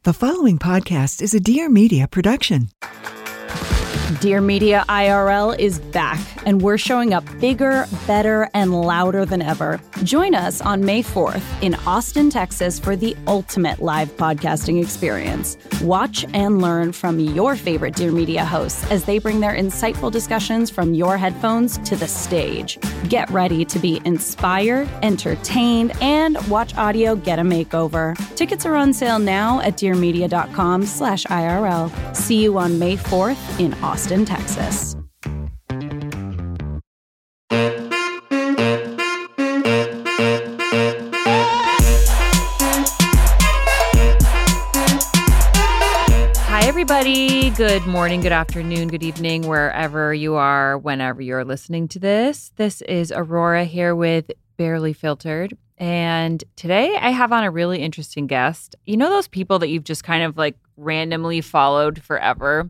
The following podcast is a Dear Media production. Dear Media IRL is back, and we're showing up bigger, better, and louder than ever. Join us on May 4th in Austin, Texas for the ultimate live podcasting experience. Watch and learn from your favorite Dear Media hosts as they bring their insightful discussions from your headphones to the stage. Get ready to be inspired, entertained, and watch audio get a makeover. Tickets are on sale now at dearmedia.com/IRL. See you on May 4th in Austin, Texas. Hi, everybody. Good morning, good afternoon, good evening, wherever you are, whenever you're listening to this. This is Aurora here with Barely Filtered. And today I have on a really interesting guest. You know those people that you've just kind of like randomly followed forever?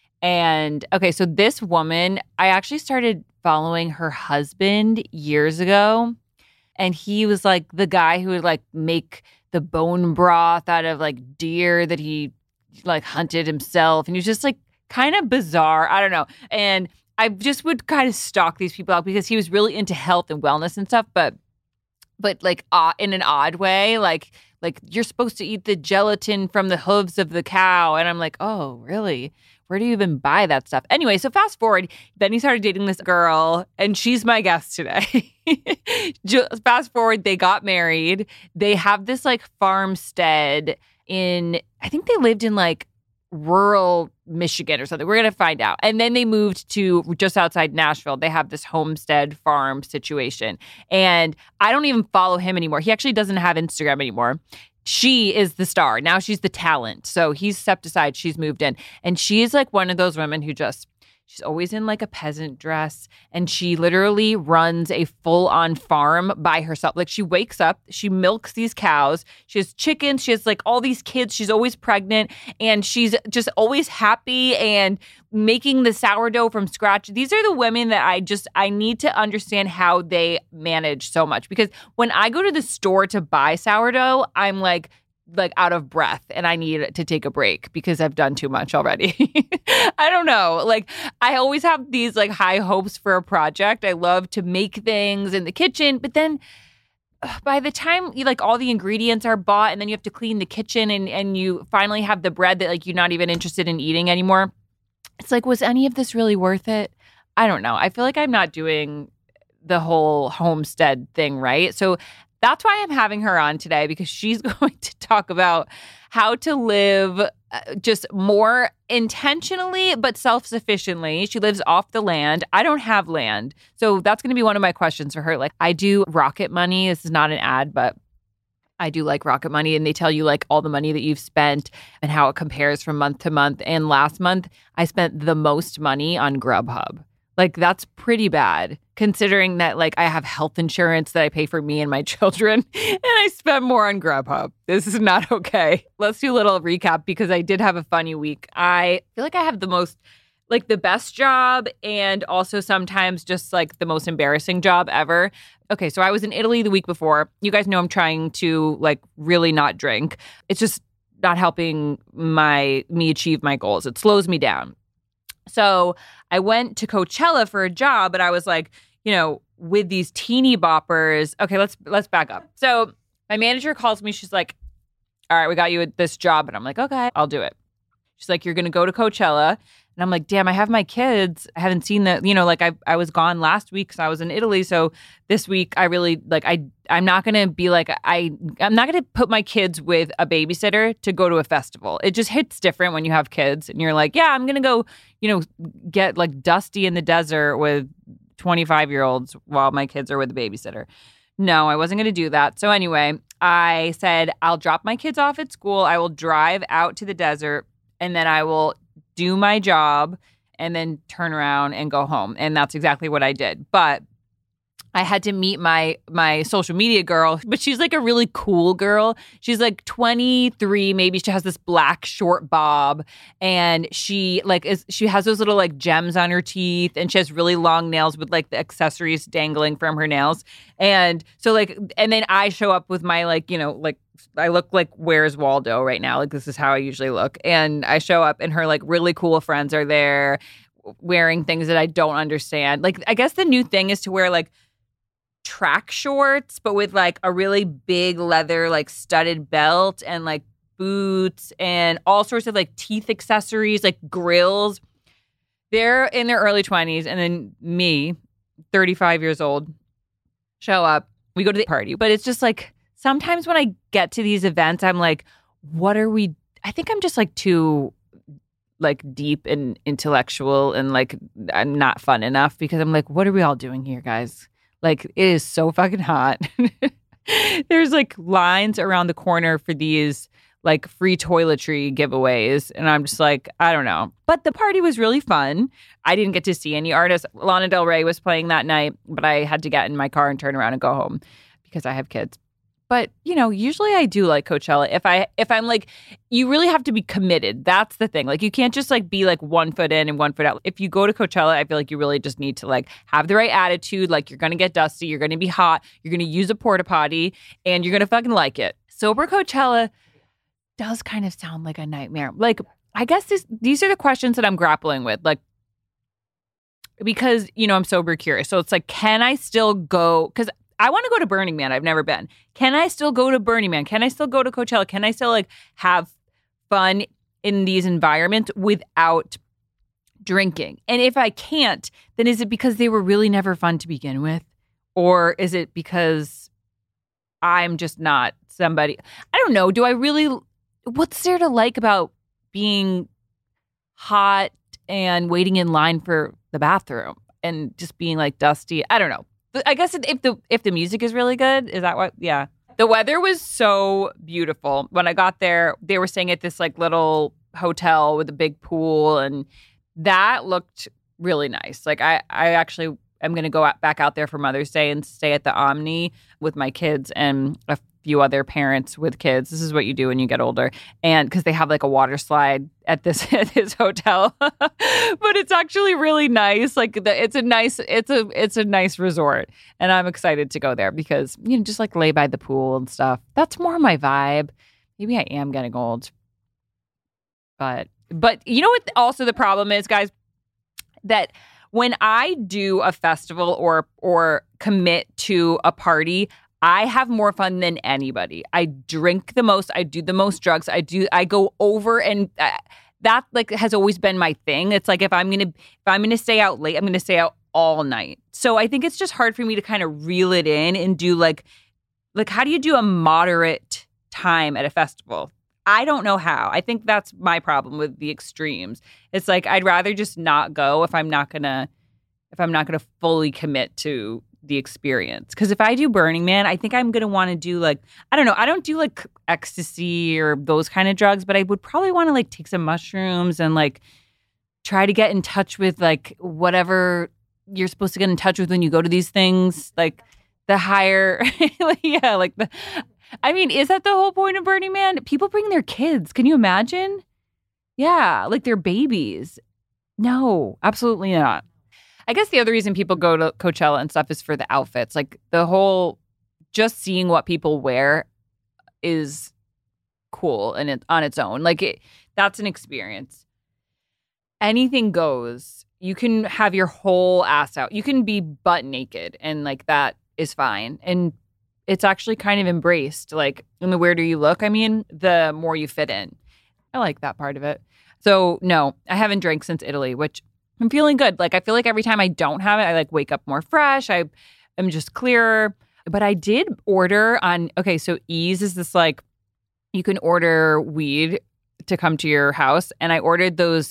And okay, so this woman, I actually started following her husband years ago. And he was like the guy who would like make the bone broth out of like deer that he like hunted himself. And he was just like kind of bizarre. I don't know. And I just would kind of stalk these people out because he was really into health and wellness and stuff, but like in an odd way, like you're supposed to eat the gelatin from the hooves of the cow. And I'm like, oh, really? Where do you even buy that stuff? Anyway, so fast forward, then he started dating this girl, and she's my guest today. Just fast forward, they got married. They have this like farmstead in, I think they lived in like rural Michigan or something. We're going to find out. And then they moved to just outside Nashville. They have this homestead farm situation. And I don't even follow him anymore. He actually doesn't have Instagram anymore. She is the star. Now she's the talent. So he's stepped aside. She's moved in. And she is like one of those women who she's always in like a peasant dress. And she literally runs a full-on farm by herself. Like she wakes up, she milks these cows. She has chickens. She has like all these kids. She's always pregnant. And she's just always happy and making the sourdough from scratch. These are the women that I need to understand how they manage so much. Because when I go to the store to buy sourdough, I'm like out of breath and I need to take a break because I've done too much already. I don't know. Like I always have these like high hopes for a project. I love to make things in the kitchen, but then by the time you like all the ingredients are bought and then you have to clean the kitchen and you finally have the bread that like you're not even interested in eating anymore. It's like, was any of this really worth it? I don't know. I feel like I'm not doing the whole homestead thing right. So that's why I'm having her on today, because she's going to talk about how to live just more intentionally, but self-sufficiently. She lives off the land. I don't have land. So that's going to be one of my questions for her. Like I do Rocket Money. This is not an ad, but I do like Rocket Money, and they tell you like all the money that you've spent and how it compares from month to month. And last month, I spent the most money on Grubhub. Like that's pretty bad considering that like I have health insurance that I pay for me and my children and I spend more on Grubhub. This is not okay. Let's do a little recap because I did have a funny week. I feel like I have the best job and also sometimes just like the most embarrassing job ever. Okay, so I was in Italy the week before. You guys know I'm trying to like really not drink. It's just not helping me achieve my goals. It slows me down. So I went to Coachella for a job, but I was like, you know, with these teeny boppers. Okay, let's back up. So my manager calls me. She's like, all right, we got you at this job. And I'm like, okay, I'll do it. She's like, you're going to go to Coachella. And I'm like, damn, I have my kids. I haven't seen that. You know, like I was gone last week because I was in Italy. So this week I really like, I'm not going to be like, I'm not going to put my kids with a babysitter to go to a festival. It just hits different when you have kids and you're like, yeah, I'm going to go, you know, get like dusty in the desert with 25-year-olds while my kids are with a babysitter. No, I wasn't going to do that. So anyway, I said, I'll drop my kids off at school. I will drive out to the desert and then I will do my job and then turn around and go home. And that's exactly what I did. But I had to meet my social media girl, but she's like a really cool girl. She's like 23, maybe. She has this black short bob, and she has those little like gems on her teeth, and she has really long nails with like the accessories dangling from her nails. And so like, and then I show up with my like, you know, like I look like Where's Waldo right now. Like, this is how I usually look. And I show up and her like really cool friends are there wearing things that I don't understand. Like, I guess the new thing is to wear like track shorts, but with like a really big leather, like studded belt and like boots and all sorts of like teeth accessories, like grills. They're in their early 20s. And then me, 35 years old, show up. We go to the party. But it's just like, sometimes when I get to these events, I'm like, what are we? I think I'm just like too like deep and intellectual and like I'm not fun enough because I'm like, what are we all doing here, guys? Like, it is so fucking hot. There's like lines around the corner for these like free toiletry giveaways. And I'm just like, I don't know. But the party was really fun. I didn't get to see any artists. Lana Del Rey was playing that night, but I had to get in my car and turn around and go home because I have kids. But, you know, usually I do like Coachella. If I'm like, you really have to be committed. That's the thing. Like, you can't just like be like 1 foot in and 1 foot out. If you go to Coachella, I feel like you really just need to like have the right attitude. Like, you're going to get dusty. You're going to be hot. You're going to use a porta potty and you're going to fucking like it. Sober Coachella does kind of sound like a nightmare. Like, I guess these are the questions that I'm grappling with. Like, because, you know, I'm sober curious. So it's like, can I still go? Because I want to go to Burning Man. I've never been. Can I still go to Burning Man? Can I still go to Coachella? Can I still like have fun in these environments without drinking? And if I can't, then is it because they were really never fun to begin with? Or is it because I'm just not somebody? I don't know. What's there to like about being hot and waiting in line for the bathroom and just being like dusty? I don't know. I guess if the music is really good, is that what? Yeah. The weather was so beautiful. When I got there, they were staying at this like little hotel with a big pool, and that looked really nice. Like I actually am going to go back out there for Mother's Day and stay at the Omni with my kids and a few other parents with kids. This is what you do when you get older. And because they have like a water slide at this hotel, but it's actually really nice. Like it's a nice resort, and I'm excited to go there because, you know, just like lay by the pool and stuff. That's more my vibe. Maybe I am getting old, but you know what? Also, the problem is, guys, that when I do a festival or commit to a party, I have more fun than anybody. I drink the most. I do the most drugs. I go over, and that like has always been my thing. It's like if I'm gonna stay out late, I'm gonna stay out all night. So I think it's just hard for me to kind of reel it in and do like how do you do a moderate time at a festival? I don't know how. I think that's my problem with the extremes. It's like I'd rather just not go if I'm not gonna fully commit to the experience. Because if I do Burning Man, I think I'm gonna want to do like, I don't know, I don't do like ecstasy or those kind of drugs, but I would probably want to like take some mushrooms and like try to get in touch with like whatever you're supposed to get in touch with when you go to these things, like the higher yeah, like the, I mean, is that the whole point of Burning Man? People bring their kids. Can you imagine? Yeah, like their babies. No, absolutely not. I guess the other reason people go to Coachella and stuff is for the outfits. Like the whole, just seeing what people wear is cool and on its own. Like that's an experience. Anything goes. You can have your whole ass out. You can be butt naked and like that is fine. And it's actually kind of embraced. Like, and the weirder you look, I mean, the more you fit in. I like that part of it. So no, I haven't drank since Italy, which I'm feeling good. Like, I feel like every time I don't have it, I like wake up more fresh. I am just clearer. But I did order on, okay, so Ease is this like, you can order weed to come to your house. And I ordered those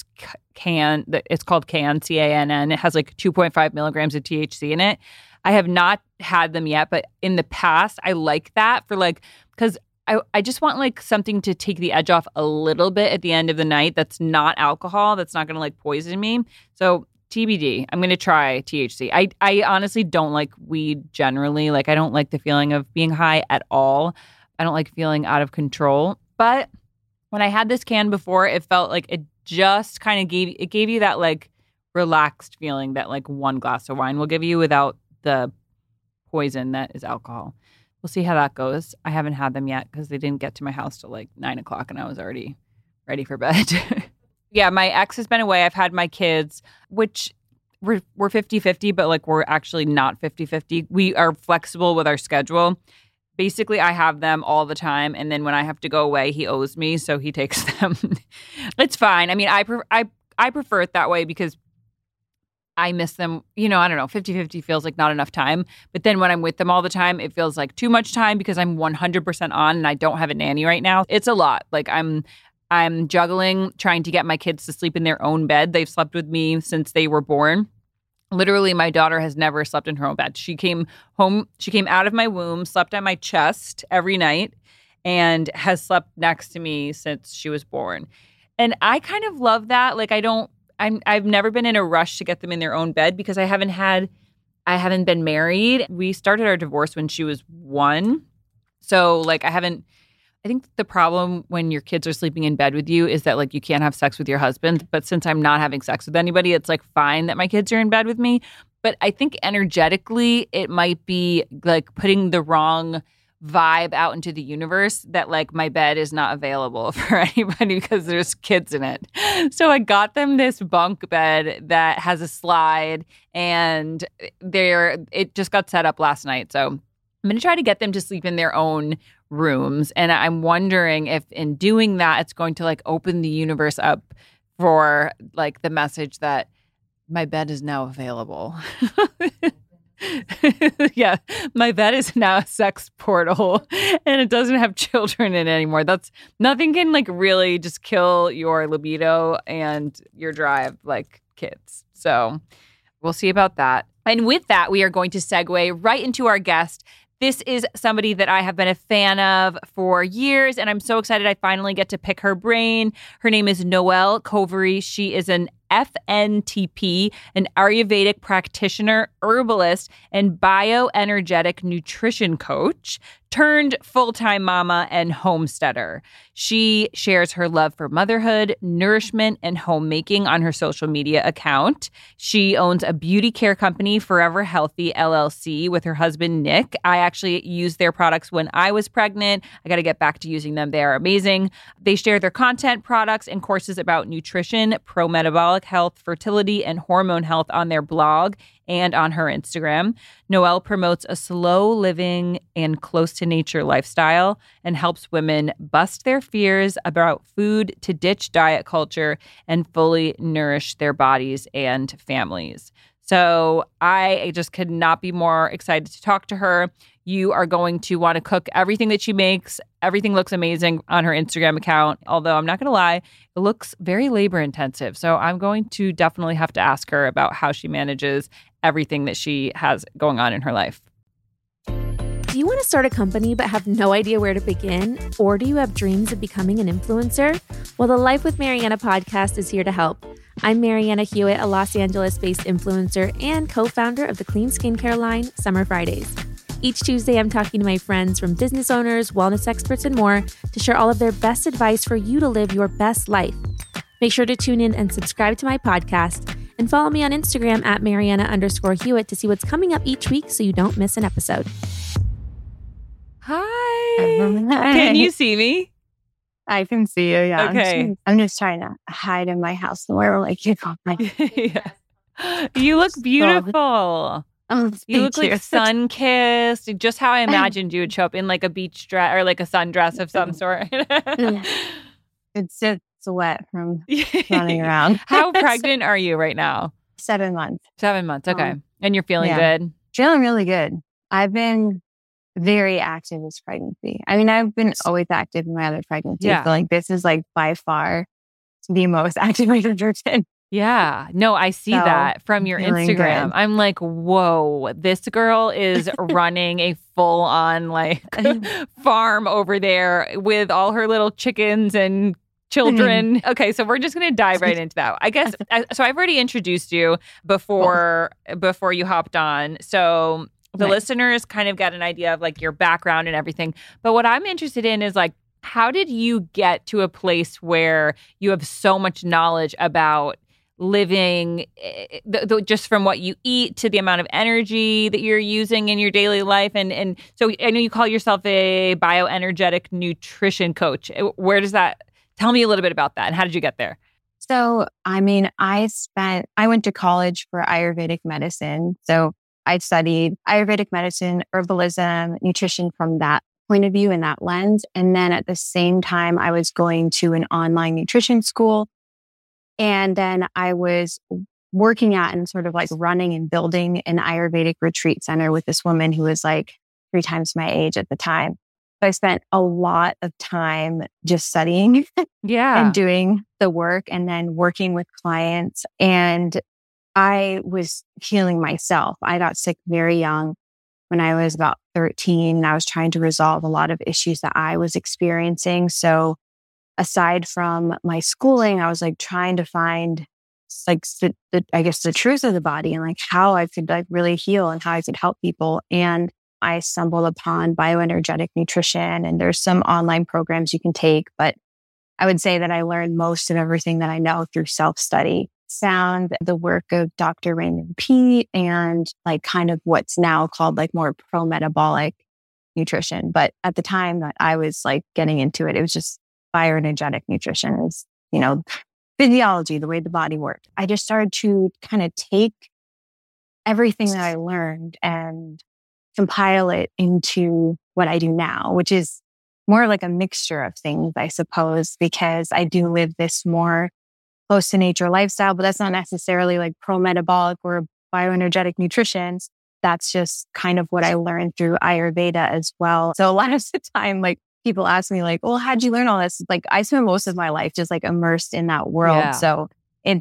it's called Cann, C-A-N-N. It has like 2.5 milligrams of THC in it. I have not had them yet, but in the past, I like that for like, because I just want like something to take the edge off a little bit at the end of the night that's not alcohol, that's not going to like poison me. So TBD, I'm going to try THC. I honestly don't like weed generally. Like I don't like the feeling of being high at all. I don't like feeling out of control. But when I had this can before, it felt like it just kind of gave you that like relaxed feeling that like one glass of wine will give you without the poison that is alcohol. we'll see how that goes. I haven't had them yet because they didn't get to my house till like 9 o'clock and I was already ready for bed. Yeah, my ex has been away. I've had my kids, which we're 50-50, but like we're actually not 50-50. We are flexible with our schedule. Basically, I have them all the time, and then when I have to go away, he owes me, so he takes them. It's fine. I mean, I prefer it that way because I miss them. I don't know, 50-50 feels like not enough time. But then when I'm with them all the time, it feels like too much time because I'm 100% on and I don't have a nanny right now. It's a lot. Like I'm juggling trying to get my kids to sleep in their own bed. They've slept with me since they were born. Literally, my daughter has never slept in her own bed. She came out of my womb, slept on my chest every night, and has slept next to me since she was born. And I kind of love that. Like I've never been in a rush to get them in their own bed because I haven't been married. We started our divorce when she was 1. So like I think the problem when your kids are sleeping in bed with you is that like you can't have sex with your husband. But since I'm not having sex with anybody, it's like fine that my kids are in bed with me. But I think energetically it might be like putting the wrong vibe out into the universe that like my bed is not available for anybody because there's kids in it. So I got them this bunk bed that has a slide and it just got set up last night. So I'm going to try to get them to sleep in their own rooms. And I'm wondering if in doing that, it's going to like open the universe up for like the message that my bed is now available. Yeah, my bed is now a sex portal and it doesn't have children in it anymore. Nothing can like really just kill your libido and your drive like kids. So we'll see about that. And with that, we are going to segue right into our guest. This is somebody that I have been a fan of for years, and I'm so excited I finally get to pick her brain. Her name is Noelle Kovary. She is an FNTP, an Ayurvedic practitioner, herbalist, and bioenergetic nutrition coach turned full-time mama and homesteader. She shares her love for motherhood, nourishment, and homemaking on her social media account. She owns a beauty care company, Forever Healthy LLC, with her husband, Nick. I actually used their products when I was pregnant. I got to get back to using them. They are amazing. They share their content, products, and courses about nutrition, pro-metabolic health, fertility, and hormone health on their blog and on her Instagram. Noelle promotes a slow living and close to nature lifestyle and helps women bust their fears about food to ditch diet culture and fully nourish their bodies and families. So I just could not be more excited to talk to her. You are going to want to cook everything that she makes. Everything looks amazing on her Instagram account. Although I'm not going to lie, it looks very labor intensive. So I'm going to definitely have to ask her about how she manages everything that she has going on in her life. Do you want to start a company but have no idea where to begin? Or do you have dreams of becoming an influencer? Well, the Life with Mariana podcast is here to help. I'm Mariana Hewitt, a Los Angeles-based influencer and co-founder of the clean skincare line, Summer Fridays. Each Tuesday, I'm talking to my friends from business owners, wellness experts, and more to share all of their best advice for you to live your best life. Make sure to tune in and subscribe to my podcast and follow me on Instagram at Mariana_Hewitt to see what's coming up each week so you don't miss an episode. Hi. Can you see me? I can see you, yeah. Okay. I'm just trying to hide in my house somewhere like you got my Yeah. You look beautiful. You look like sun-kissed. Just how I imagined you would show up in like a beach dress or like a sundress of some sort. It's just sweat from running around. How pregnant are you right now? 7 months. 7 months. Okay. And you're feeling good? Feeling really good. I've been very active this pregnancy. I mean, I've been always active in my other pregnancies. Yeah. So like this is like by far the most active I've ever been. Yeah. No, I see that from your Instagram. Good. I'm like, whoa, this girl is running a full on like farm over there with all her little chickens and children. Okay, so we're just going to dive right into that. I guess, so I've already introduced you before you hopped on. So the listeners kind of got an idea of like your background and everything. But what I'm interested in is like, how did you get to a place where you have so much knowledge about living, just from what you eat to the amount of energy that you're using in your daily life. And so I know you call yourself a bioenergetic nutrition coach. Where does that, tell me a little bit about that and how did you get there? So, I mean, I went to college for Ayurvedic medicine. So I studied Ayurvedic medicine, herbalism, nutrition from that point of view and that lens. And then at the same time, I was going to an online nutrition school. And then I was working at and sort of like running and building an Ayurvedic retreat center with this woman who was like 3 times my age at the time. So I spent a lot of time just studying and doing the work and then working with clients. And I was healing myself. I got sick very young when I was about 13. I was trying to resolve a lot of issues that I was experiencing. So aside from my schooling, I was like trying to find like the truth of the body and like how I could like really heal and how I could help people. And I stumbled upon bioenergetic nutrition, and there's some online programs you can take, but I would say that I learned most of everything that I know through self-study. Found the work of Dr. Raymond Peat and like kind of what's now called like more pro-metabolic nutrition. But at the time that I was like getting into it, it was just bioenergetic nutrition. It was, physiology, the way the body worked. I just started to kind of take everything that I learned and compile it into what I do now, which is more like a mixture of things, I suppose, because I do live this more close to nature lifestyle, but that's not necessarily like pro-metabolic or bioenergetic nutrition. That's just kind of what I learned through Ayurveda as well. So a lot of the time, like people ask me like, well, how'd you learn all this? Like I spent most of my life just like immersed in that world. Yeah. So it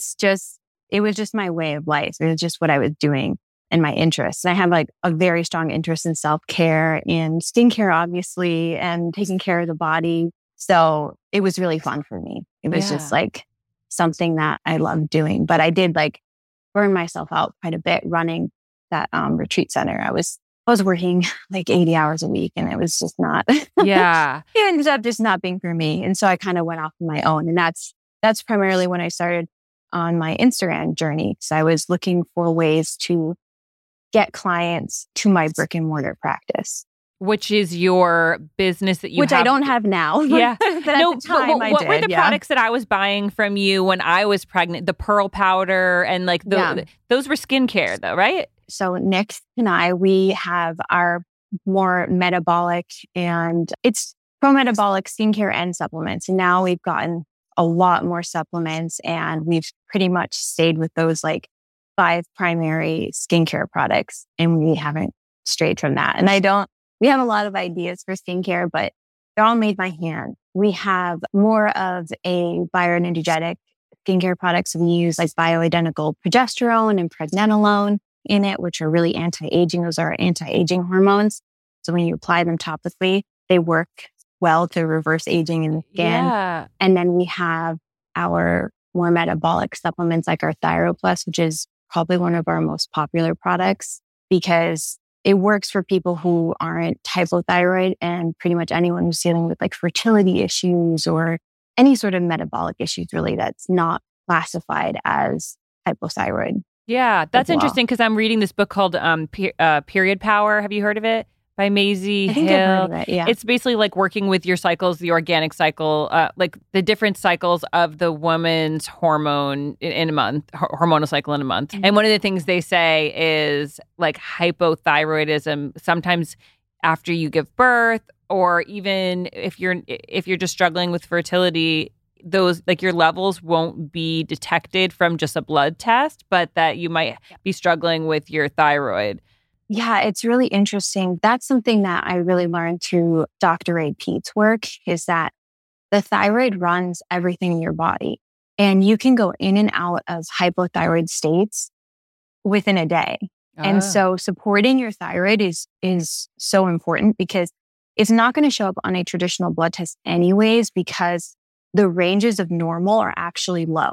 was just my way of life. It was just what I was doing and my interests. And I have like a very strong interest in self-care and skincare, obviously, and taking care of the body. So it was really fun for me. It was just like something that I loved doing. But I did like burn myself out quite a bit running that retreat center. I was working like 80 hours a week and it was just not, it ended up just not being for me. And so I kind of went off on my own. And that's primarily when I started on my Instagram journey. So I was looking for ways to get clients to my brick and mortar practice. Which is your business that you Which have. I don't have now. Yeah. But at the time I what did. were the products that I was buying from you when I was pregnant? The pearl powder and like those were skincare though, right? So Nick and I, we have our more metabolic and it's pro-metabolic skincare and supplements. And now we've gotten a lot more supplements and we've pretty much stayed with those like 5 primary skincare products. And we haven't strayed from that. And we have a lot of ideas for skincare, but they're all made by hand. We have more of a bioenergetic skincare products. We use like bioidentical progesterone and pregnenolone in it, which are really anti-aging. Those are anti-aging hormones. So when you apply them topically, they work well to reverse aging in the skin. Yeah. And then we have our more metabolic supplements like our ThyroPlus, which is probably one of our most popular products because it works for people who aren't hypothyroid and pretty much anyone who's dealing with like fertility issues or any sort of metabolic issues really that's not classified as hypothyroid. Yeah, that's interesting because I'm reading this book called Period Power. Have you heard of it? By Maisie I think Hill. I've heard of it, yeah. It's basically like working with your cycles, the organic cycle, like the different cycles of the woman's hormone in a month, hormonal cycle in a month. Mm-hmm. And one of the things they say is like hypothyroidism, sometimes after you give birth, or even if you're just struggling with fertility, those like your levels won't be detected from just a blood test, but that you might be struggling with your thyroid. Yeah, it's really interesting. That's something that I really learned through Dr. Ray Peat's work is that the thyroid runs everything in your body and you can go in and out of hypothyroid states within a day. And so supporting your thyroid is so important because it's not going to show up on a traditional blood test anyways because the ranges of normal are actually low.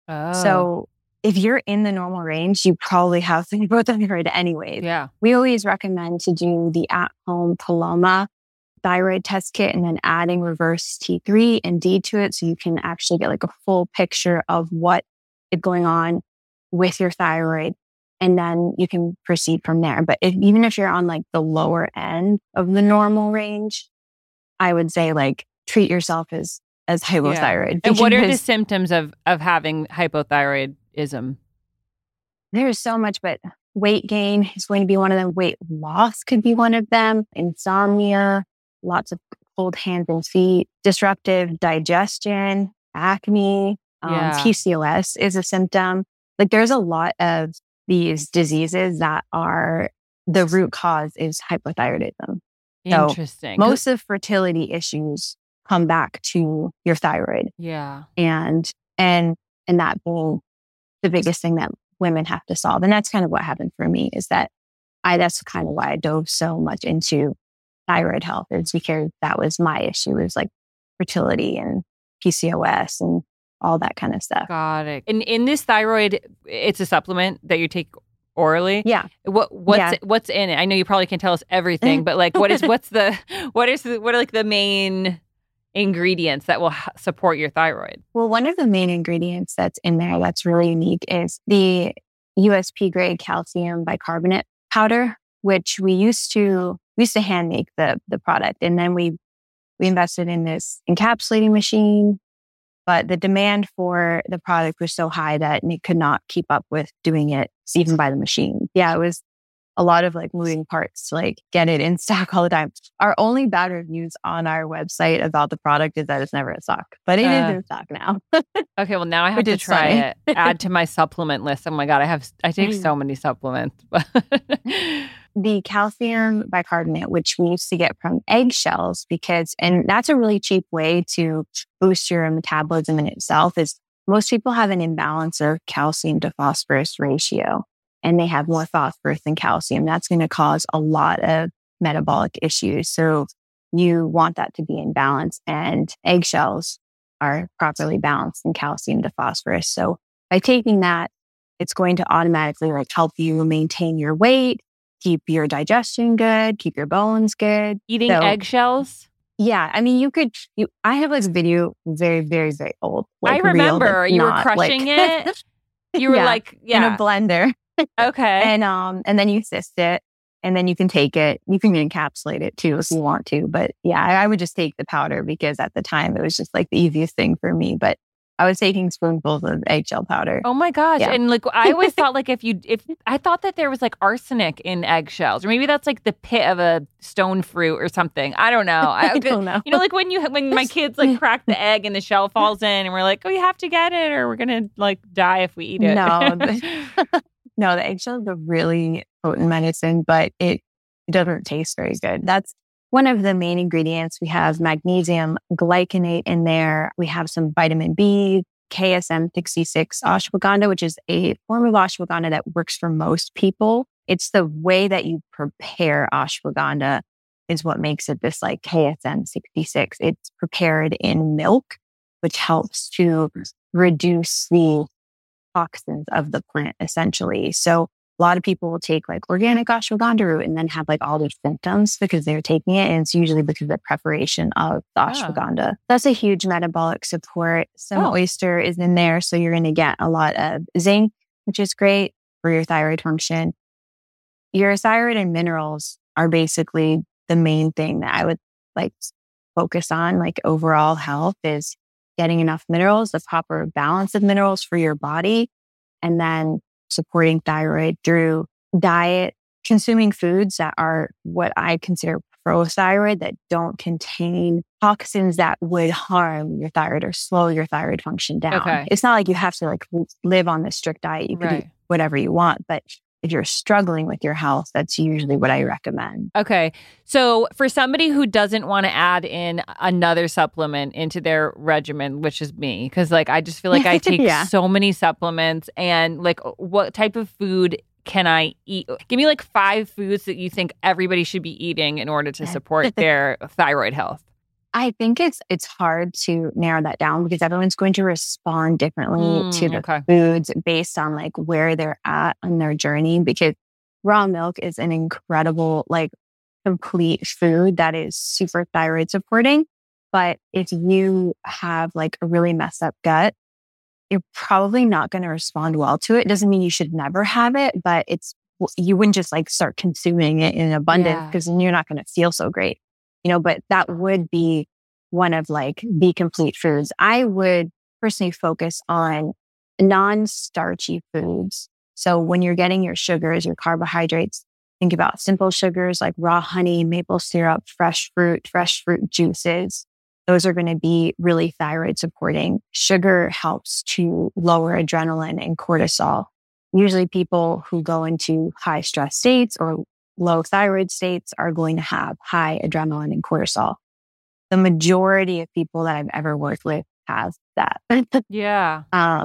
So if you're in the normal range, you probably have hypothyroid anyways. Yeah. We always recommend to do the at-home Paloma thyroid test kit and then adding reverse T3 and D to it so you can actually get like a full picture of what is going on with your thyroid. And then you can proceed from there. But even if you're on like the lower end of the normal range, I would say like treat yourself as hypothyroid. Yeah. And what are the symptoms of having hypothyroidism? There's so much, but weight gain is going to be one of them. Weight loss could be one of them. Insomnia, lots of cold hands and feet, disruptive digestion, acne, PCOS is a symptom. Like there's a lot of these diseases that are the root cause is hypothyroidism. Interesting. So most of fertility issues come back to your thyroid. Yeah. And that being the biggest thing that women have to solve. And that's kind of what happened for me is that that's kind of why I dove so much into thyroid health is because that was my issue is like fertility and PCOS and all that kind of stuff. Got it. And in this thyroid, it's a supplement that you take orally. Yeah. What's in it? I know you probably can't tell us everything, but like, what are like the main ingredients that will support your thyroid? Well, one of the main ingredients that's in there that's really unique is the USP grade calcium bicarbonate powder, which we used to hand make the product. And then we invested in this encapsulating machine, but the demand for the product was so high that Nick could not keep up with doing it even by the machine. Yeah, it was a lot of like moving parts to like get it in stock all the time. Our only bad reviews on our website about the product is that it's never in stock, but it is in stock now. Okay, well now I have to try it. Add to my supplement list. Oh my God, I take so many supplements. The calcium bicarbonate, which we used to get from eggshells and that's a really cheap way to boost your metabolism in itself is most people have an imbalance of calcium to phosphorus ratio. And they have more phosphorus than calcium. That's going to cause a lot of metabolic issues. So you want that to be in balance. And eggshells are properly balanced in calcium to phosphorus. So by taking that, it's going to automatically like help you maintain your weight, keep your digestion good, keep your bones good. Eating eggshells? Yeah. I mean, I have like a video very, very, very old. Like, I remember you were crushing it. You were in a blender. Okay. And then you cyst it and then you can take it. You can encapsulate it too if you want to. But yeah, I would just take the powder because at the time it was just like the easiest thing for me. But I was taking spoonfuls of eggshell powder. Oh my gosh. Yeah. And like, I always thought like I thought that there was like arsenic in eggshells, or maybe that's like the pit of a stone fruit or something. I don't know. I don't know. You know, like when my kids like crack the egg and the shell falls in and we're like, oh, you have to get it or we're going to like die if we eat it. No, the eggshell is a really potent medicine, but it doesn't taste very good. That's one of the main ingredients. We have magnesium glycinate in there. We have some vitamin B, KSM 66 ashwagandha, which is a form of ashwagandha that works for most people. It's the way that you prepare ashwagandha is what makes it this like KSM 66. It's prepared in milk, which helps to reduce the toxins of the plant, essentially. So a lot of people will take like organic ashwagandha root and then have like all these symptoms because they're taking it. And it's usually because of the preparation of the ashwagandha. That's a huge metabolic support. Some oyster is in there. So you're going to get a lot of zinc, which is great for your thyroid function. Your thyroid and minerals are basically the main thing that I would like focus on, like overall health is getting enough minerals, the proper balance of minerals for your body, and then supporting thyroid through diet, consuming foods that are what I consider pro-thyroid, that don't contain toxins that would harm your thyroid or slow your thyroid function down. Okay. It's not like you have to like live on this strict diet. You can eat whatever you want, but if you're struggling with your health, that's usually what I recommend. Okay. So for somebody who doesn't want to add in another supplement into their regimen, which is me, because like I just feel like I take so many supplements, and like what type of food can I eat? Give me like 5 foods that you think everybody should be eating in order to support their thyroid health. I think it's hard to narrow that down because everyone's going to respond differently to the foods based on like where they're at on their journey, because raw milk is an incredible, like complete food that is super thyroid supporting. But if you have like a really messed up gut, you're probably not going to respond well to it. Doesn't mean you should never have it, but you wouldn't just like start consuming it in abundance because then you're not going to feel so great, but that would be one of like the complete foods. I would personally focus on non-starchy foods. So when you're getting your sugars, your carbohydrates, think about simple sugars like raw honey, maple syrup, fresh fruit juices. Those are going to be really thyroid supporting. Sugar helps to lower adrenaline and cortisol. Usually people who go into high stress states or low thyroid states are going to have high adrenaline and cortisol. The majority of people that I've ever worked with have that. Yeah.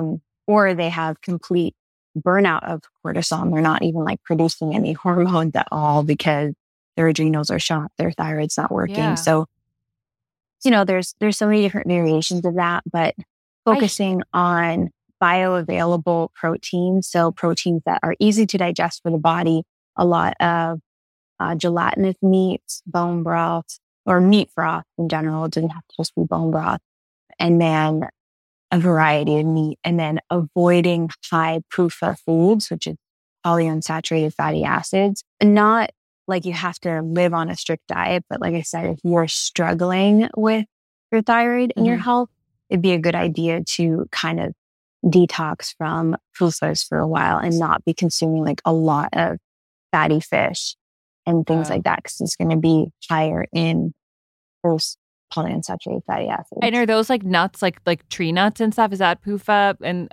Or they have complete burnout of cortisol and they're not even like producing any hormones at all because their adrenals are shot, their thyroid's not working. Yeah. So, there's so many different variations of that, but focusing on bioavailable proteins, so proteins that are easy to digest for the body, a lot of gelatinous meats, bone broth, or meat broth in general. It doesn't have to just be bone broth. And then a variety of meat, and then avoiding high PUFA foods, which is polyunsaturated fatty acids. Not like you have to live on a strict diet, but like I said, if you're struggling with your thyroid and your health, it'd be a good idea to kind of detox from PUFAs for a while and not be consuming like a lot of fatty fish and things like that, because it's going to be higher in those polyunsaturated fatty acids. And are those like nuts, like tree nuts and stuff? Is that PUFA? And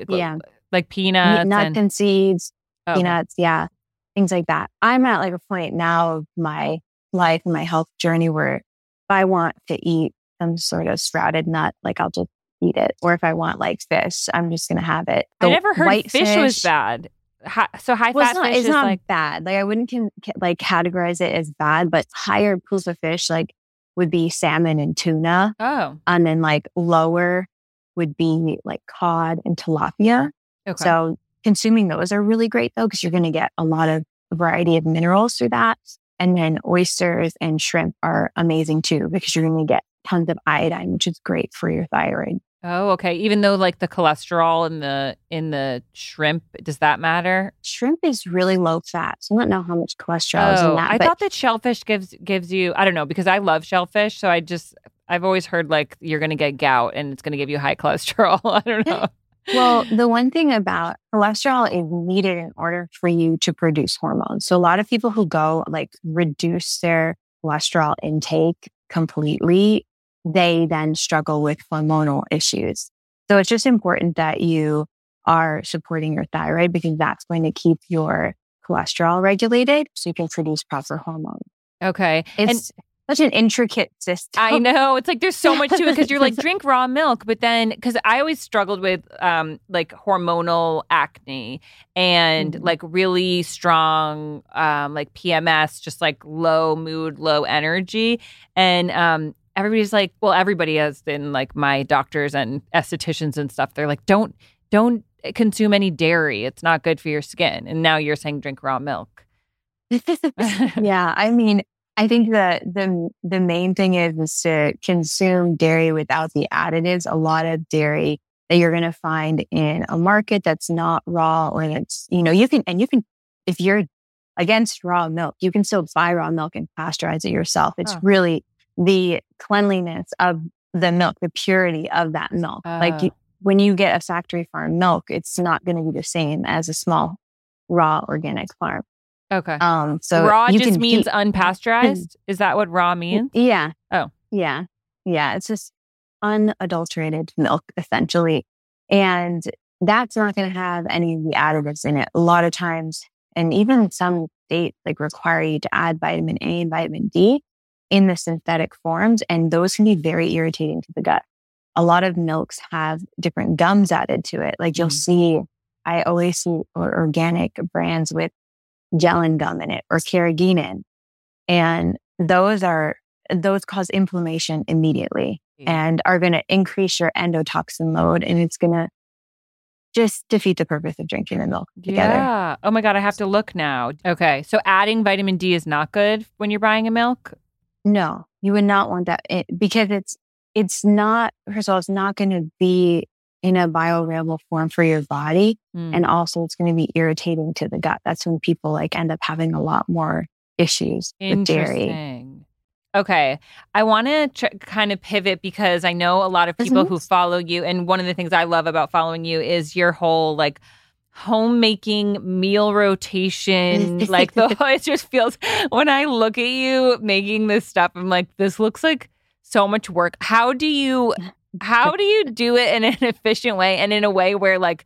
like peanuts, nuts and seeds, peanuts, things like that. I'm at like a point now of my life and my health journey where if I want to eat some sort of sprouted nut, like I'll just eat it. Or if I want like fish, I'm just going to have it. I never heard fish was bad. So high fat fish is not like bad. Like I wouldn't categorize it as bad, but higher PUFA fish like would be salmon and tuna. Oh. And then like lower would be like cod and tilapia. Okay. So consuming those are really great though, because you're going to get a lot of variety of minerals through that. And then oysters and shrimp are amazing too, because you're going to get tons of iodine, which is great for your thyroid. Oh, okay. Even though like the cholesterol in the shrimp, does that matter? Shrimp is really low fat. So I don't know how much cholesterol is in that. I thought that shellfish gives you, I don't know, because I love shellfish. So I've always heard like you're going to get gout and it's going to give you high cholesterol. I don't know. Well, the one thing about cholesterol is needed in order for you to produce hormones. So a lot of people who go like reduce their cholesterol intake completely, they then struggle with hormonal issues. So it's just important that you are supporting your thyroid because that's going to keep your cholesterol regulated so you can produce proper hormones. Okay. It's such an intricate system. I know. It's like there's so much to it because you're like, drink raw milk. But then, because I always struggled with like hormonal acne and like really strong like PMS, just like low mood, low energy. And everybody's like, well, everybody has been like my doctors and estheticians and stuff. They're like, don't consume any dairy. It's not good for your skin. And now you're saying drink raw milk. Yeah. I mean, I think that the main thing is to consume dairy without the additives. A lot of dairy that you're going to find in a market that's not raw or that's, you can, if you're against raw milk, you can still buy raw milk and pasteurize it yourself. It's really the cleanliness of the milk, the purity of that milk. When you get a factory farm milk, it's not going to be the same as a small raw organic farm. Okay. So raw just means unpasteurized? Is that what raw means? Yeah. Oh. Yeah. Yeah. It's just unadulterated milk, essentially. And that's not going to have any of the additives in it. A lot of times, and even some states like require you to add vitamin A and vitamin D in the synthetic forms. And those can be very irritating to the gut. A lot of milks have different gums added to it. Like I always see organic brands with gellan gum in it or carrageenan. And those cause inflammation immediately and are going to increase your endotoxin load. And it's going to just defeat the purpose of drinking the milk together. Yeah. Oh my God. I have to look now. Okay. So adding vitamin D is not good when you're buying a milk? No, you would not want that because it's not, first of all, it's not going to be in a bioavailable form for your body. And also it's going to be irritating to the gut. That's when people like end up having a lot more issues with dairy. Okay. I want to kind of pivot because I know a lot of people who follow you. And one of the things I love about following you is your whole like homemaking meal rotation. Like it just feels, when I look at you making this stuff, I'm like, this looks like so much work. How do you do it in an efficient way and in a way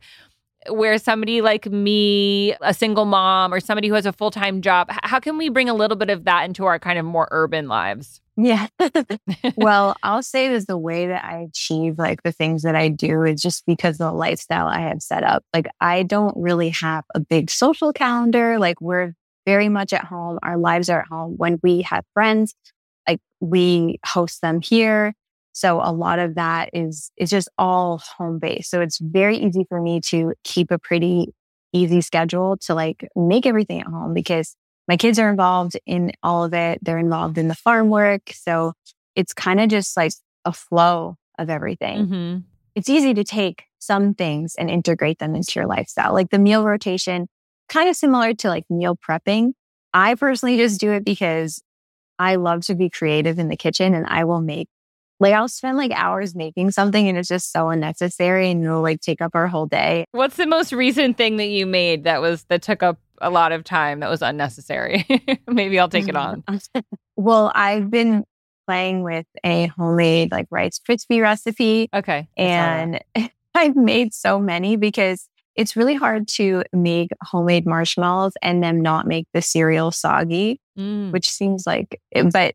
where somebody like me, a single mom, or somebody who has a full-time job, how can we bring a little bit of that into our kind of more urban lives? Yeah. Well, I'll say this, the way that I achieve like the things that I do is just because of the lifestyle I have set up. Like I don't really have a big social calendar. Like we're very much at home. Our lives are at home. When we have friends, like we host them here. So a lot of that is just all home based. So it's very easy for me to keep a pretty easy schedule to like make everything at home because my kids are involved in all of it. They're involved in the farm work. So it's kind of just like a flow of everything. It's easy to take some things and integrate them into your lifestyle. Like the meal rotation, kind of similar to like meal prepping. I personally just do it because I love to be creative in the kitchen and I will make, like I'll spend like hours making something and it's just so unnecessary and it'll like take up our whole day. What's the most recent thing that you made that took up a lot of time that was unnecessary? Maybe I'll take it on. Well, I've been playing with a homemade like Rice Krispie recipe. Okay. And I've made so many because it's really hard to make homemade marshmallows and then not make the cereal soggy, which seems like, but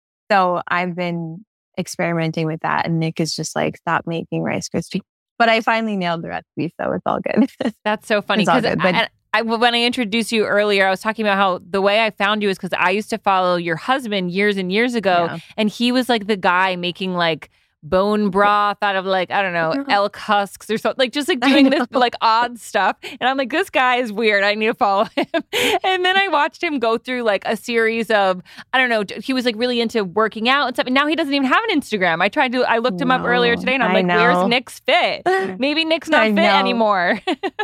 so I've been experimenting with that. And Nick is just like, stop making Rice Krispies. But I finally nailed the recipe, so it's all good. That's so funny. Because when I introduced you earlier, I was talking about how the way I found you is because I used to follow your husband years and years ago. And he was like the guy making like bone broth out of like, I don't know, elk husks or something, like just like doing this like odd stuff. And I'm like, this guy is weird. I need to follow him. And then I watched him go through like a series of, I don't know, he was like really into working out and stuff. And now he doesn't even have an Instagram. I looked him up earlier today and I'm like, where's Nick's fit? Maybe Nick's not fit anymore.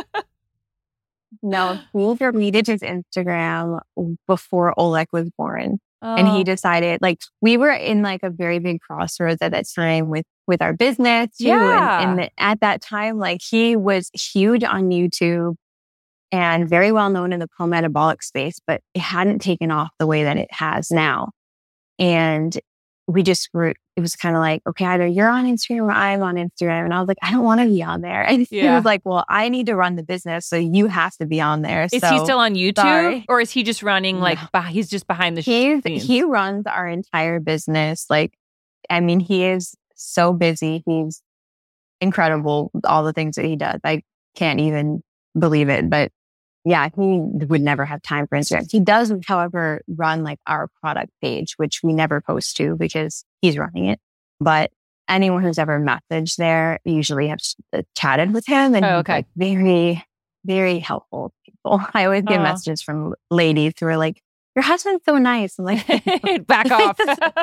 No, he deleted his Instagram before Oleg was born. And he decided, like, we were in like a very big crossroads at that time with our business too. And at that time, like he was huge on YouTube and very well known in the pro-metabolic space, but it hadn't taken off the way that it has now. And it was kind of like, okay, either you're on Instagram or I'm on Instagram. And I was like, I don't want to be on there. And he was like, well, I need to run the business. So you have to be on there. Is he still on YouTube? Sorry. Or is he just running like, he's just behind the scenes? He runs our entire business. Like, I mean, he is so busy. He's incredible. All the things that he does. I can't even believe it. But yeah, he would never have time for Instagram. He does, however, run like our product page, which we never post to because he's running it. But anyone who's ever messaged there usually have chatted with him and he's like very, very helpful people. I always get messages from ladies who are like, your husband's so nice. I'm like, back off.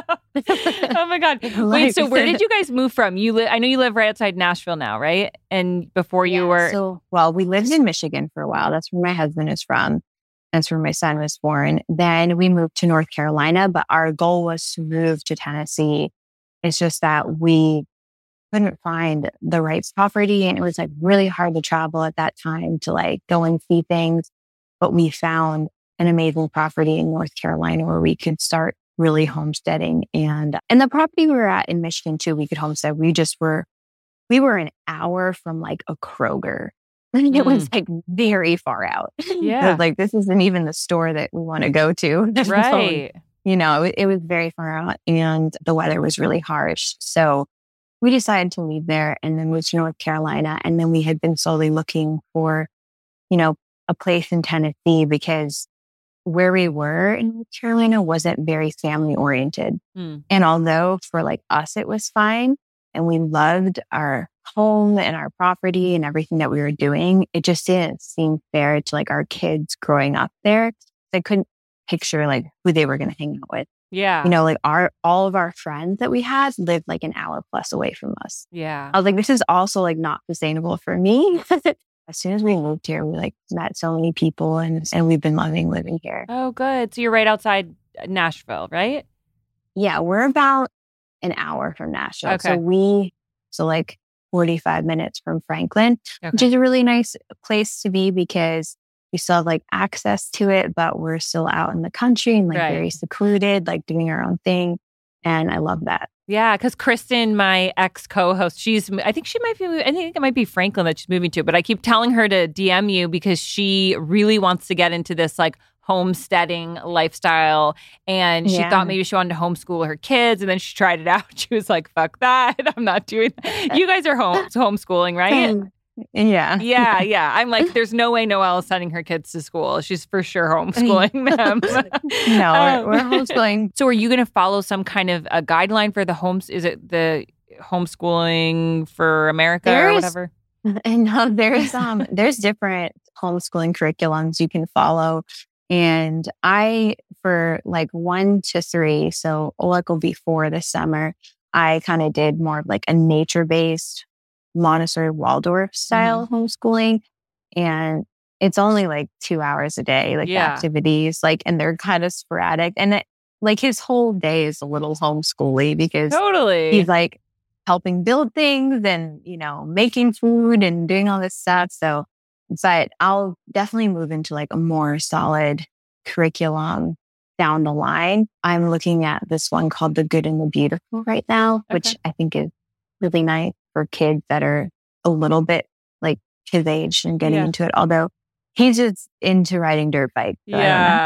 Oh my God. Wait, so where did you guys move from? I know you live right outside Nashville now, right? And before you were... Well, we lived in Michigan for a while. That's where my husband is from. That's where my son was born. Then we moved to North Carolina, but our goal was to move to Tennessee. It's just that we couldn't find the right property. And it was like really hard to travel at that time to like go and see things. But we found an amazing property in North Carolina where we could start really homesteading. And the property we were at in Michigan too, we could homestead. We were an hour from like a Kroger. And it was like very far out. Yeah. Like this isn't even the store that we want to go to. Right. So, it was very far out and the weather was really harsh. So we decided to leave there and then move to North Carolina. And then we had been slowly looking for, a place in Tennessee because where we were in North Carolina wasn't very family oriented. And although for like us, it was fine and we loved our home and our property and everything that we were doing, it just didn't seem fair to like our kids growing up there. I couldn't picture like who they were going to hang out with. Yeah. You know, like all of our friends that we had lived like an hour plus away from us. Yeah. I was like, this is also like not sustainable for me. As soon as we moved here, we like met so many people and we've been loving living here. Oh, good. So you're right outside Nashville, right? Yeah, we're about an hour from Nashville. Okay. So like 45 minutes from Franklin, which Okay. is a really nice place to be because we still have like access to it, but we're still out in the country and like Right. very secluded, like doing our own thing. And I love that. Yeah, because Kristen, my ex co-host, I think it might be Franklin that she's moving to, but I keep telling her to DM you because she really wants to get into this like homesteading lifestyle. And she thought maybe she wanted to homeschool her kids. And then she tried it out. She was like, fuck that. I'm not doing that. You guys are homeschooling, right? Yeah. Yeah. I'm like, there's no way Noelle is sending her kids to school. She's for sure homeschooling them. No, we're homeschooling. So are you going to follow some kind of a guideline for is it the homeschooling for America or whatever? And there's different homeschooling curriculums you can follow. And I, for like 1 to 3, so Oleg will be 4 this summer, I kind of did more of like a nature-based Montessori Waldorf style homeschooling. And it's only like 2 hours a day, like the activities, like, and they're kind of sporadic. And like his whole day is a little homeschooly because he's like helping build things and, you know, making food and doing all this stuff. So, but I'll definitely move into like a more solid curriculum down the line. I'm looking at this one called The Good and the Beautiful right now, which I think is really nice for kids that are a little bit like his age and getting into it. Although he's just into riding dirt bikes. So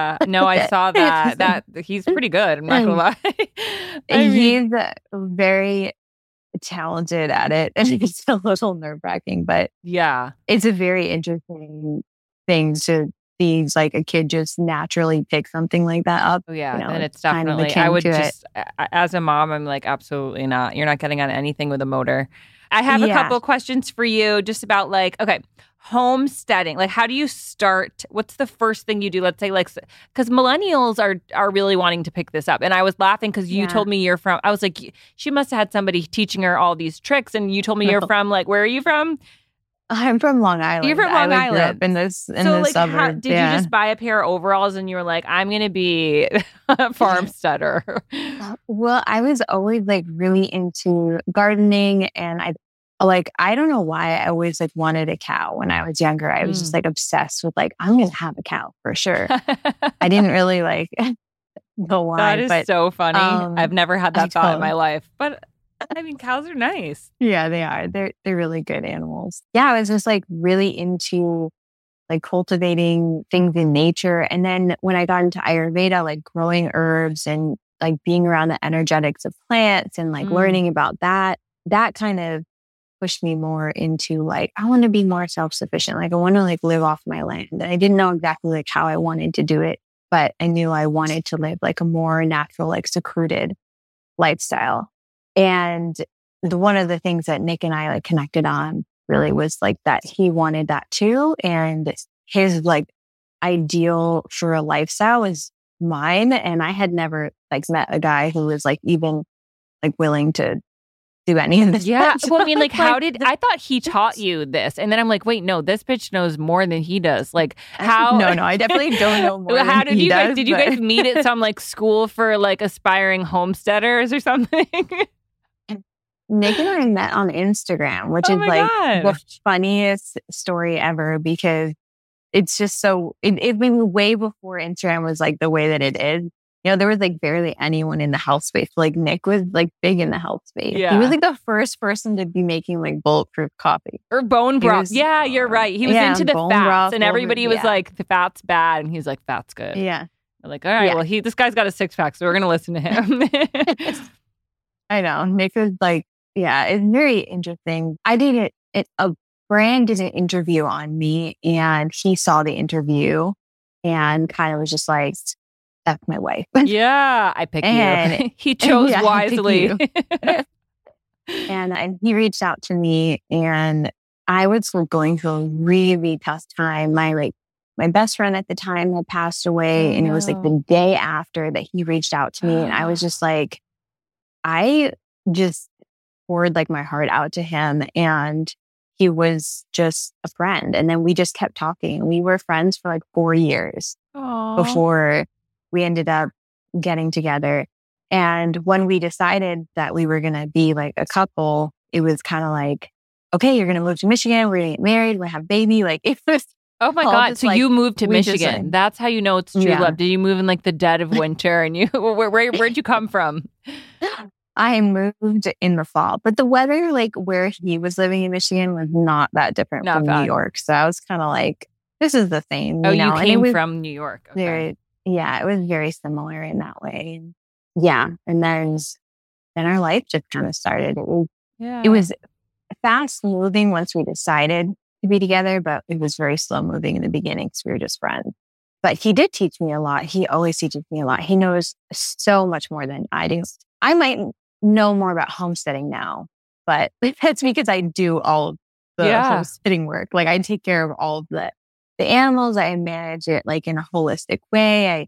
I saw that he's pretty good. I'm not gonna lie. He's very talented at it, and it's a little nerve-wracking, but it's a very interesting thing to see like a kid just naturally pick something like that up. Oh yeah, you know, and it's definitely, kind of I would akin to just, as a mom, I'm like, absolutely not. You're not getting on anything with a motor. I have a couple questions for you just about like, okay, homesteading. Like, how do you start? What's the first thing you do? Let's say like, because millennials are really wanting to pick this up. And I was laughing because you told me you're from, I was like, she must have had somebody teaching her all these tricks. And you told me you're from like, where are you from? I'm from Long Island. You're from Long Island. Grew up in the suburbs. Did you just buy a pair of overalls and you were like, I'm going to be a farmsteader? Well, I was always like really into gardening, and I don't know why I always like wanted a cow when I was younger. I was just like obsessed with like, I'm going to have a cow for sure. I didn't really like know why. That is so funny. I've never had that thought in my life, but I mean, cows are nice. Yeah, they are. They're really good animals. Yeah, I was just like really into like cultivating things in nature. And then when I got into Ayurveda, like growing herbs and like being around the energetics of plants and like learning about that kind of pushed me more into like, I want to be more self-sufficient. Like I want to like live off my land. And I didn't know exactly like how I wanted to do it, but I knew I wanted to live like a more natural, like secluded lifestyle. And one of the things that Nick and I like connected on really was like that he wanted that too. And his like ideal for a lifestyle was mine. And I had never like met a guy who was like even like willing to do any of this. Yeah. Well, I mean, like, I thought he taught you this. And then I'm like, wait, no, this bitch knows more than he does. Like, how? No, I definitely don't know more how than he does. Did you guys meet at some like school for like aspiring homesteaders or something? Nick and I met on Instagram, which is like the funniest story ever because it's just so, it way before Instagram was like the way that it is. You know, there was like barely anyone in the health space. Like Nick was like big in the health space. Yeah. He was like the first person to be making like bulletproof coffee. Or bone broth. Yeah, you're right. He was into the fats broth, and everybody was like, the fat's bad. And he's like, fat's good. Yeah. We're like, all right, well, this guy's got a 6-pack, so we're going to listen to him. I know. Nick was like, yeah, it's very interesting. I did a brand did an interview on me and he saw the interview and kind of was just like, that's my wife. Yeah, I picked you. He chose wisely. And he reached out to me and I was going through a really tough time. My like my best friend at the time had passed away, and it was like the day after that he reached out to me, and I was just like, I just poured like my heart out to him, and he was just a friend. And then we just kept talking. We were friends for like 4 years before we ended up getting together. And when we decided that we were going to be like a couple, it was kind of like, okay, you're going to move to Michigan. We're going to get married. We're going to have a baby. Like it was. Oh my God. So you moved to Michigan. That's how you know it's true love. Did you move in like the dead of winter and you, where'd you come from? I moved in the fall, but the weather, like where he was living in Michigan, was not that different from New York. So I was kind of like, this is the same. You came from New York. Okay. It was very similar in that way. And then our life just kind of started. It was fast moving once we decided to be together, but it was very slow moving in the beginning because we were just friends. But he did teach me a lot. He always teaches me a lot. He knows so much more than I do. I might know more about homesteading now, but that's because I do all the homesteading work. Like I take care of all of the animals. I manage it like in a holistic way. I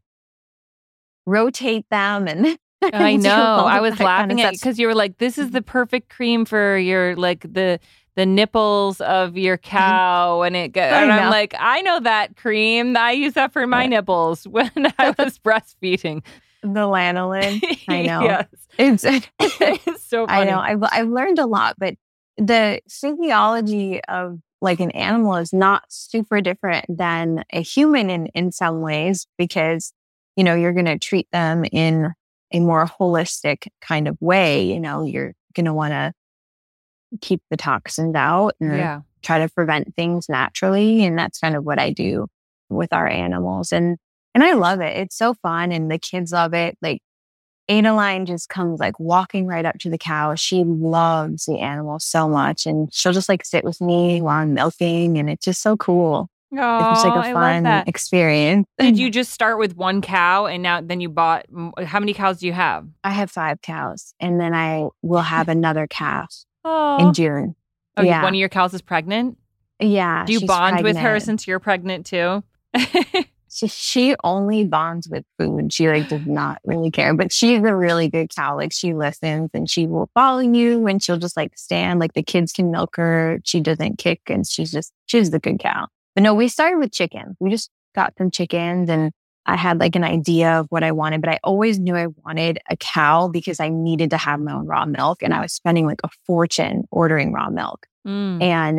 rotate them and I know. I was laughing at you because you were like, this is the perfect cream for your like the nipples of your cow. And I'm like, I know that cream. I use that for my nipples when I was breastfeeding. The lanolin. I know. Yes. It's so funny. I know. I've learned a lot, but the physiology of like an animal is not super different than a human in some ways, because, you know, you're going to treat them in a more holistic kind of way. You know, you're going to want to keep the toxins out and try to prevent things naturally. And that's kind of what I do with our animals. And I love it. It's so fun. And the kids love it. Like Adeline just comes like walking right up to the cow. She loves the animal so much. And she'll just like sit with me while I'm milking. And it's just so cool. Oh, it's like a fun experience. Did you just start with one cow and then you bought, how many cows do you have? I have 5 cows. And then I will have another calf in June. Oh, yeah. One of your cows is pregnant? Yeah. Do you bond with her since you're pregnant too? She only bonds with food. She like does not really care, but she's a really good cow. Like she listens and she will follow you and she'll just like stand, like the kids can milk her. She doesn't kick and she's the good cow. But no, we started with chickens. We just got some chickens and I had like an idea of what I wanted, but I always knew I wanted a cow because I needed to have my own raw milk. And I was spending like a fortune ordering raw milk. And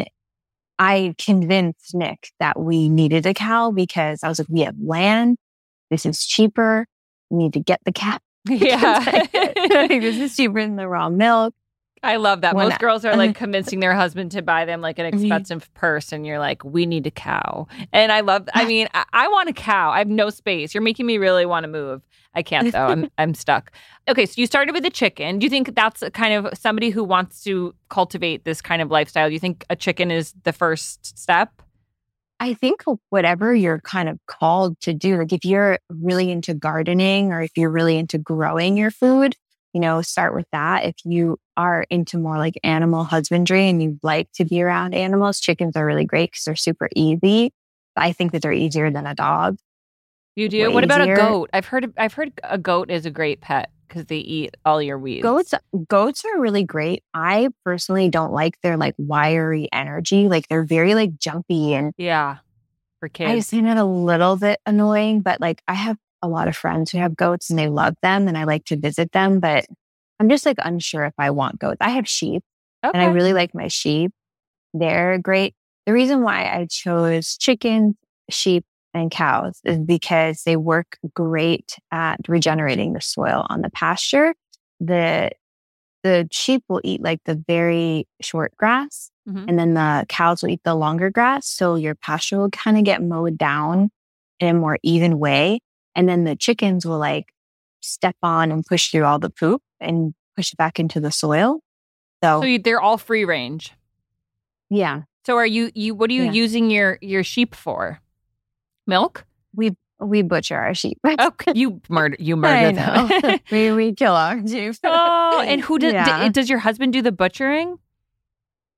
I convinced Nick that we needed a cow because I was like, we have land. This is cheaper. We need to get the cow. Yeah. This is cheaper than the raw milk. I love that. Most girls are like convincing their husband to buy them like an expensive purse. And you're like, we need a cow. And I want a cow. I have no space. You're making me really want to move. I can't though. I'm stuck. Okay. So you started with a chicken. Do you think that's a kind of somebody who wants to cultivate this kind of lifestyle? Do you think a chicken is the first step? I think whatever you're kind of called to do, like if you're really into gardening or if you're really into growing your food, you know, start with that. If you are into more like animal husbandry and you like to be around animals, chickens are really great because they're super easy. I think that they're easier than a dog. You do? What about a goat? I've heard a goat is a great pet because they eat all your weeds. Goats are really great. I personally don't like their like wiry energy. Like they're very like jumpy and for kids. I just find it a little bit annoying, but like I have a lot of friends who have goats and they love them and I like to visit them, but I'm just like unsure if I want goats. I have sheep and I really like my sheep. They're great. The reason why I chose chickens, sheep, and cows is because they work great at regenerating the soil on the pasture. The sheep will eat like the very short grass and then the cows will eat the longer grass. So your pasture will kind of get mowed down in a more even way. And then the chickens will like step on and push through all the poop and push it back into the soil. So they're all free range. Yeah. So are you what are you using your sheep for? Milk? We butcher our sheep. Oh, you murder them. we kill our sheep. Oh, and who does your husband do the butchering?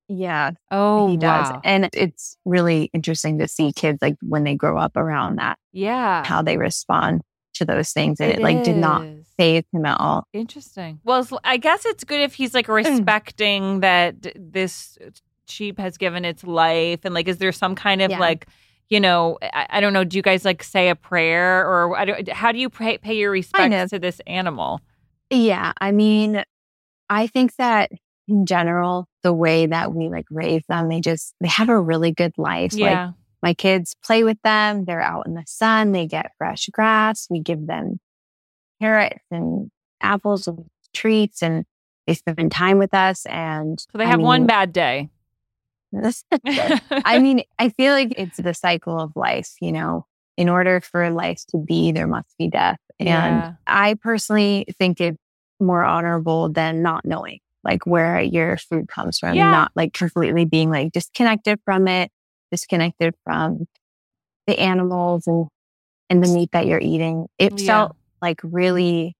Yeah, Oh, he does. wow. And it's really interesting to see kids like when they grow up around that, Yeah. how they respond to those things. And It it like did not is. faze him at all. Interesting. Well, I guess it's good if he's like respecting that this sheep has given its life. And like, is there some kind of Yeah. like, I don't know, do you guys like say a prayer or how do you pay your Kind respects of. to this animal? Yeah. I mean, I think that in general, the way that we like raise them, they have a really good life. Like Yeah. my kids play with them. They're out in the sun. They get fresh grass. We give them carrots and apples and treats, and they spend time with us. And So they have one bad day. I mean, I feel like it's the cycle of life, in order for life to be, there must be death. Yeah. And I personally think it's more honorable than not knowing like where your food comes from, Yeah. not like completely being like disconnected from it, disconnected from the animals and the meat that you're eating. It Yeah. felt like really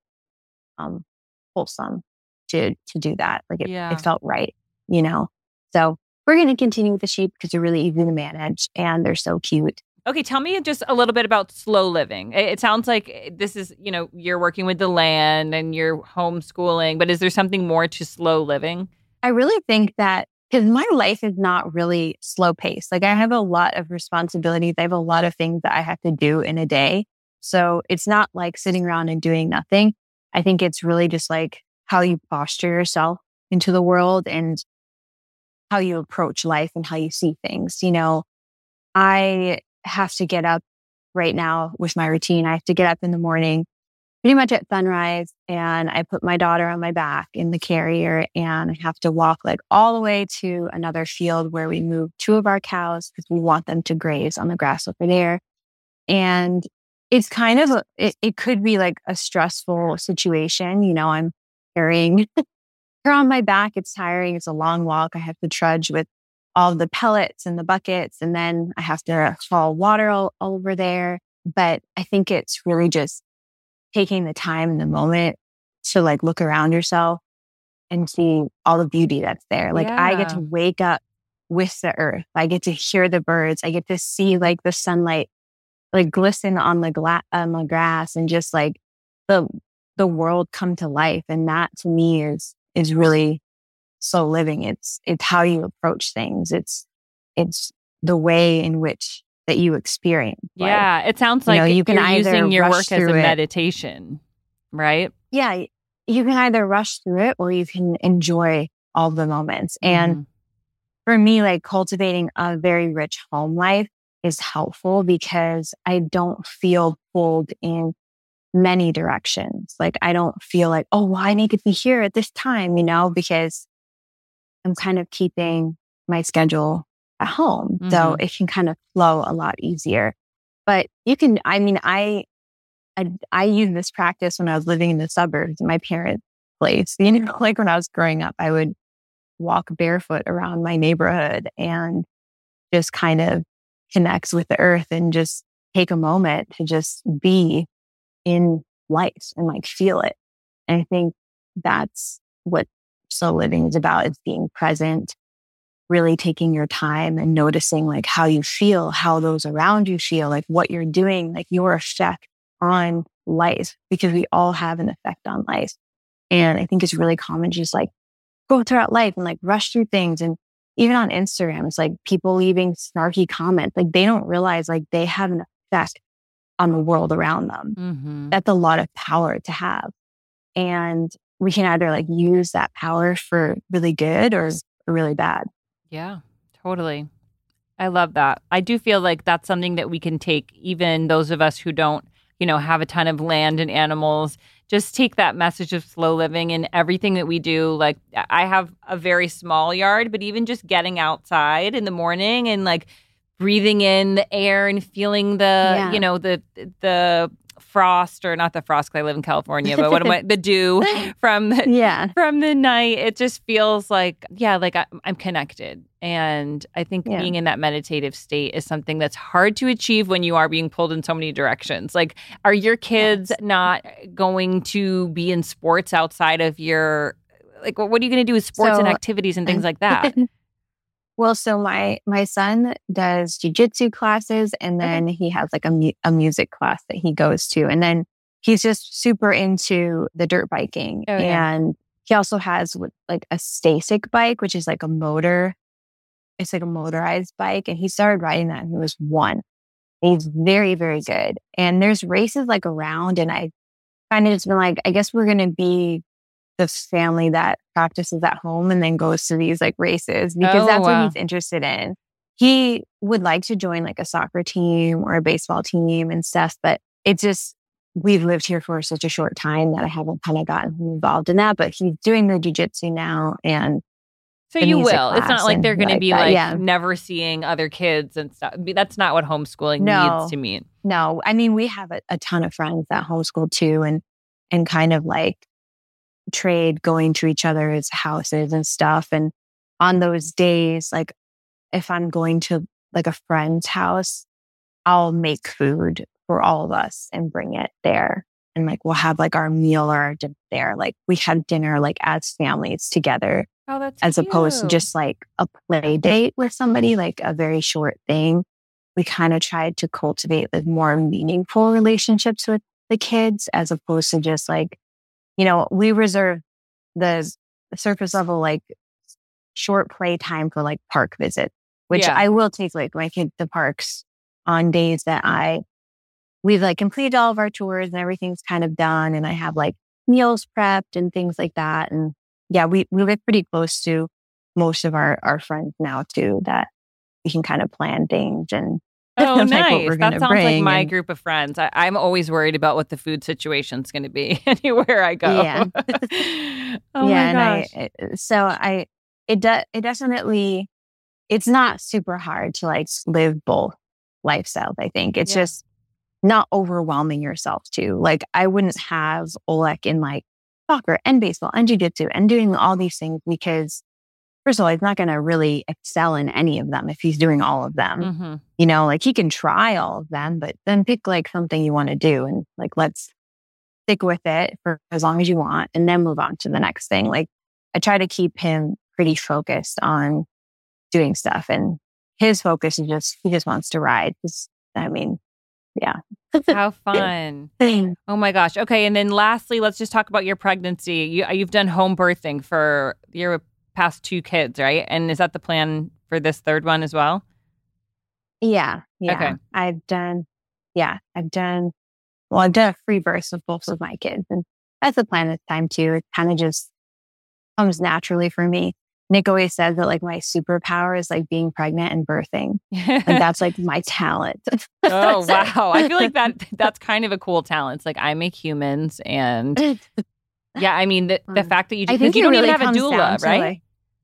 wholesome to do that. Like Yeah. it felt right, So we're going to continue with the sheep because they're really easy to manage and they're so cute. Okay, tell me just a little bit about slow living. It sounds like this is, you're working with the land and you're homeschooling, but is there something more to slow living? I really think that because my life is not really slow paced. Like I have a lot of responsibilities. I have a lot of things that I have to do in a day. So it's not like sitting around and doing nothing. I think it's really just like how you posture yourself into the world and how you approach life and how you see things. I have to get up right now with my routine. I have to get up in the morning pretty much at sunrise, and I put my daughter on my back in the carrier, and I have to walk like all the way to another field where we move 2 of our cows because we want them to graze on the grass over there. And it's kind of, it could be like a stressful situation. I'm carrying her on my back. It's tiring. It's a long walk. I have to trudge with all the pellets and the buckets, and then I have to haul water all over there. But I think it's really just taking the time in the moment to like look around yourself and see all the beauty that's there. Like I get to wake up with the earth. I get to hear the birds. I get to see like the sunlight like glisten on the grass and just like the world come to life. And that to me is really slow living. It's how you approach things. It's the way in which that you experience life. Yeah, it sounds like you can you're either using your rush work as a through it. meditation, right? Yeah, you can either rush through it or you can enjoy all the moments. And for me, like cultivating a very rich home life is helpful because I don't feel pulled in many directions. Like I don't feel like, oh, well, I need to be here at this time, because I'm kind of keeping my schedule at home. So it can kind of flow a lot easier. But you can, I mean, I used this practice when I was living in the suburbs in my parents' place. Like when I was growing up, I would walk barefoot around my neighborhood and just kind of connect with the earth and just take a moment to just be in life and like feel it. And I think that's what slow living is about. It's being present, really taking your time and noticing like how you feel, how those around you feel, like what you're doing, like your effect on life, because we all have an effect on life. And I think it's really common to just like go throughout life and like rush through things. And even on Instagram, it's like people leaving snarky comments. Like they don't realize like they have an effect on the world around them. That's a lot of power to have. And we can either like use that power for really good or really bad. Yeah, totally. I love that. I do feel like that's something that we can take, even those of us who don't, have a ton of land and animals, just take that message of slow living in everything that we do. Like I have a very small yard, but even just getting outside in the morning and like breathing in the air and feeling the, the frost, or not the frost because I live in California, but the dew from the night. It just feels like, like I'm connected. And I think being in that meditative state is something that's hard to achieve when you are being pulled in so many directions. Like, are your kids not going to be in sports outside of your, like, what are you going to do with sports and activities and things like that? Well, so my son does jujitsu classes, and then he has like a music class that he goes to, and then he's just super into the dirt biking, and he also has like a Stasic bike, which is like a motor. It's like a motorized bike, and he started riding that when he was 1. He's very, very good, and there's races like around, and I kind of just been like, I guess we're gonna be the family that practices at home and then goes to these like races because that's what he's interested in. He would like to join like a soccer team or a baseball team and stuff, but it's just, we've lived here for such a short time that I haven't kind of gotten involved in that, but he's doing the jiu-jitsu now. And so you will. It's not like they're going to be like never seeing other kids and stuff. That's not what homeschooling needs to mean. No, I mean, we have a ton of friends that homeschool too, and kind of like trade going to each other's houses and stuff. And on those days, like if I'm going to like a friend's house, I'll make food for all of us and bring it there. And like we'll have like our meal or our dinner there. Like we had dinner like as families together. Oh, that's as cute. Opposed to just like a play date with somebody, like a very short thing. We kind of tried to cultivate like more meaningful relationships with the kids as opposed to just like, you know, we reserve the surface level, like short play time for like park visits, which I will take like my kid to parks on days that we've like completed all of our tours and everything's kind of done. And I have like meals prepped and things like that. And yeah, we live pretty close to most of our friends now too, that we can kind of plan things and oh, nice. That sounds like my group of friends. I'm always worried about what the food situation's going to be anywhere I go. Yeah. My gosh. And it definitely, it's not super hard to like live both lifestyles. I think it's just not overwhelming yourself too. Like I wouldn't have Oleg in like soccer and baseball and jiu-jitsu and doing all these things because first of all, he's not going to really excel in any of them if he's doing all of them. Mm-hmm. You know, like he can try all of them, but then pick like something you want to do and like, let's stick with it for as long as you want and then move on to the next thing. Like I try to keep him pretty focused on doing stuff and his focus is he just wants to ride. How fun. Oh my gosh. Okay. And then lastly, let's just talk about your pregnancy. You've done home birthing for your past 2 kids, right? And is that the plan for this third one as well? Yeah. Okay. I've done a free birth with both of my kids. And that's the plan this time too. It kind of just comes naturally for me. Nick always says that like my superpower is like being pregnant and birthing. Like that's like my talent. Oh, wow. I feel like that's kind of a cool talent. It's like I make humans and yeah, I mean the fact that you don't even have a doula, right? Like,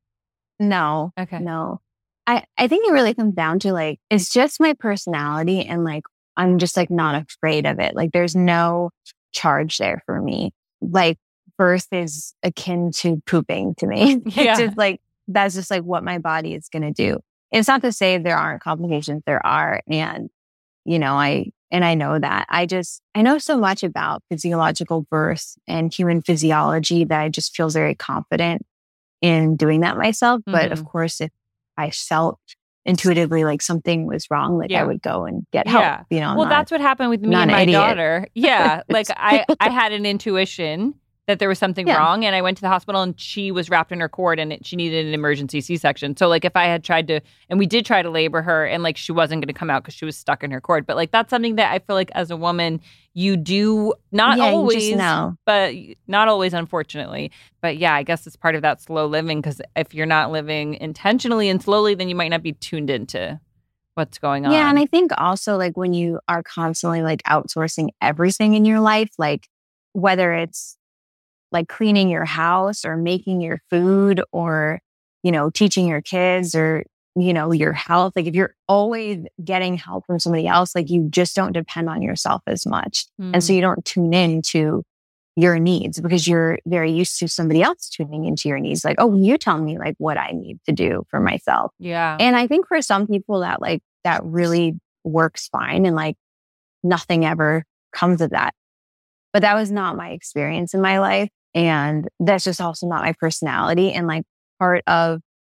no. Okay. No. I think it really comes down to like, it's just my personality and like, I'm just like not afraid of it. Like there's no charge there for me. Like birth is akin to pooping to me. It's just like, that's just like what my body is going to do. It's not to say there aren't complications. There are. And, you know, I know that I know so much about physiological birth and human physiology that I just feel very confident in doing that myself. But of course, if I felt intuitively like something was wrong, like I would go and get help, you know. Well, that's what happened with me and my daughter. Yeah. Like I had an intuition that there was something wrong and I went to the hospital and she was wrapped in her cord and she needed an emergency C-section. So like if I had tried to, and we did try to labor her and like she wasn't going to come out because she was stuck in her cord. But like that's something that I feel like as a woman, you do not always, but not always, unfortunately. But yeah, I guess it's part of that slow living because if you're not living intentionally and slowly, then you might not be tuned into what's going on. Yeah. And I think also like when you are constantly like outsourcing everything in your life, like whether it's like cleaning your house or making your food or, you know, teaching your kids or, you know, your health. Like if you're always getting help from somebody else, like you just don't depend on yourself as much. And so you don't tune into your needs because you're very used to somebody else tuning into your needs. Like, oh, you tell me like what I need to do for myself. Yeah. And I think for some people that really works fine and like nothing ever comes of that. But that was not my experience in my life. And that's just also not my personality. And like part of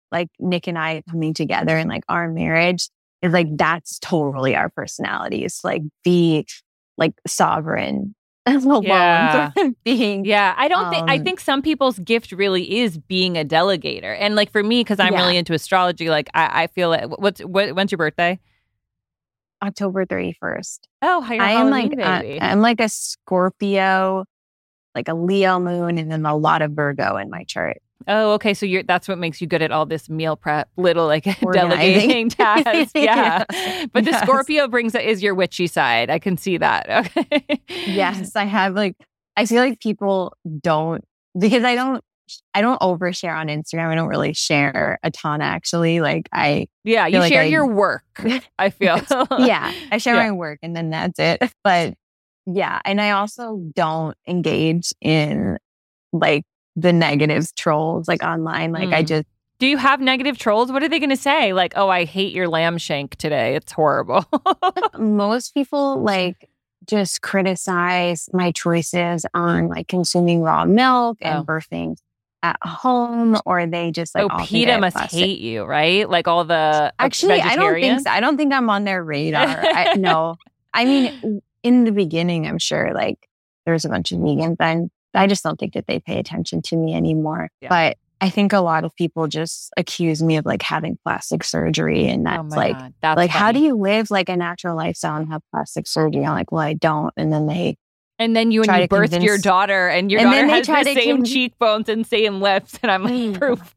like Nick and I coming together and like our marriage is like, that's totally our personalities. Like be like sovereign alone Yeah. being. Yeah, I don't think, I think some people's gift really is being a delegator. And like for me, because I'm really into astrology, like I feel like, when's your birthday? October 31st. Oh, you're I am Halloween, like, baby. I'm like a Scorpio, like a Leo moon, and then a lot of Virgo in my chart. Oh, okay. So that's what makes you good at all this meal prep, little like Organizing. delegating tasks. Yeah. But the Yes. Scorpio is your witchy side. I can see that. Okay. Yes, I have like, I feel like people don't, because I don't overshare on Instagram. I don't really share a ton actually. Like Yeah, you like share your work, I feel. yeah, I share Yeah. my work and then that's it. But yeah, and I also don't engage in like the negative trolls like online. Like I just, Do you have negative trolls? What are they going to say? Like, oh, I hate your lamb shank today. It's horrible. most people like just criticize my choices on like consuming raw milk and birthing at home, or they just like, oh, PETA must hate you, right? Like all the actually, I don't think vegetarians? so. I don't think I'm on their radar. No, I mean, in the beginning, I'm sure like there's a bunch of vegans, and I just don't think that they pay attention to me anymore. Yeah. But I think a lot of people just accuse me of like having plastic surgery, and Oh that's my like, God. That's like, how funny. do you live like a natural lifestyle and have plastic surgery? I'm like, well, I don't. And then they And then you try to birthed your convince- daughter, and your And daughter then they has try the to same cheekbones and same lips, and I'm like, proof.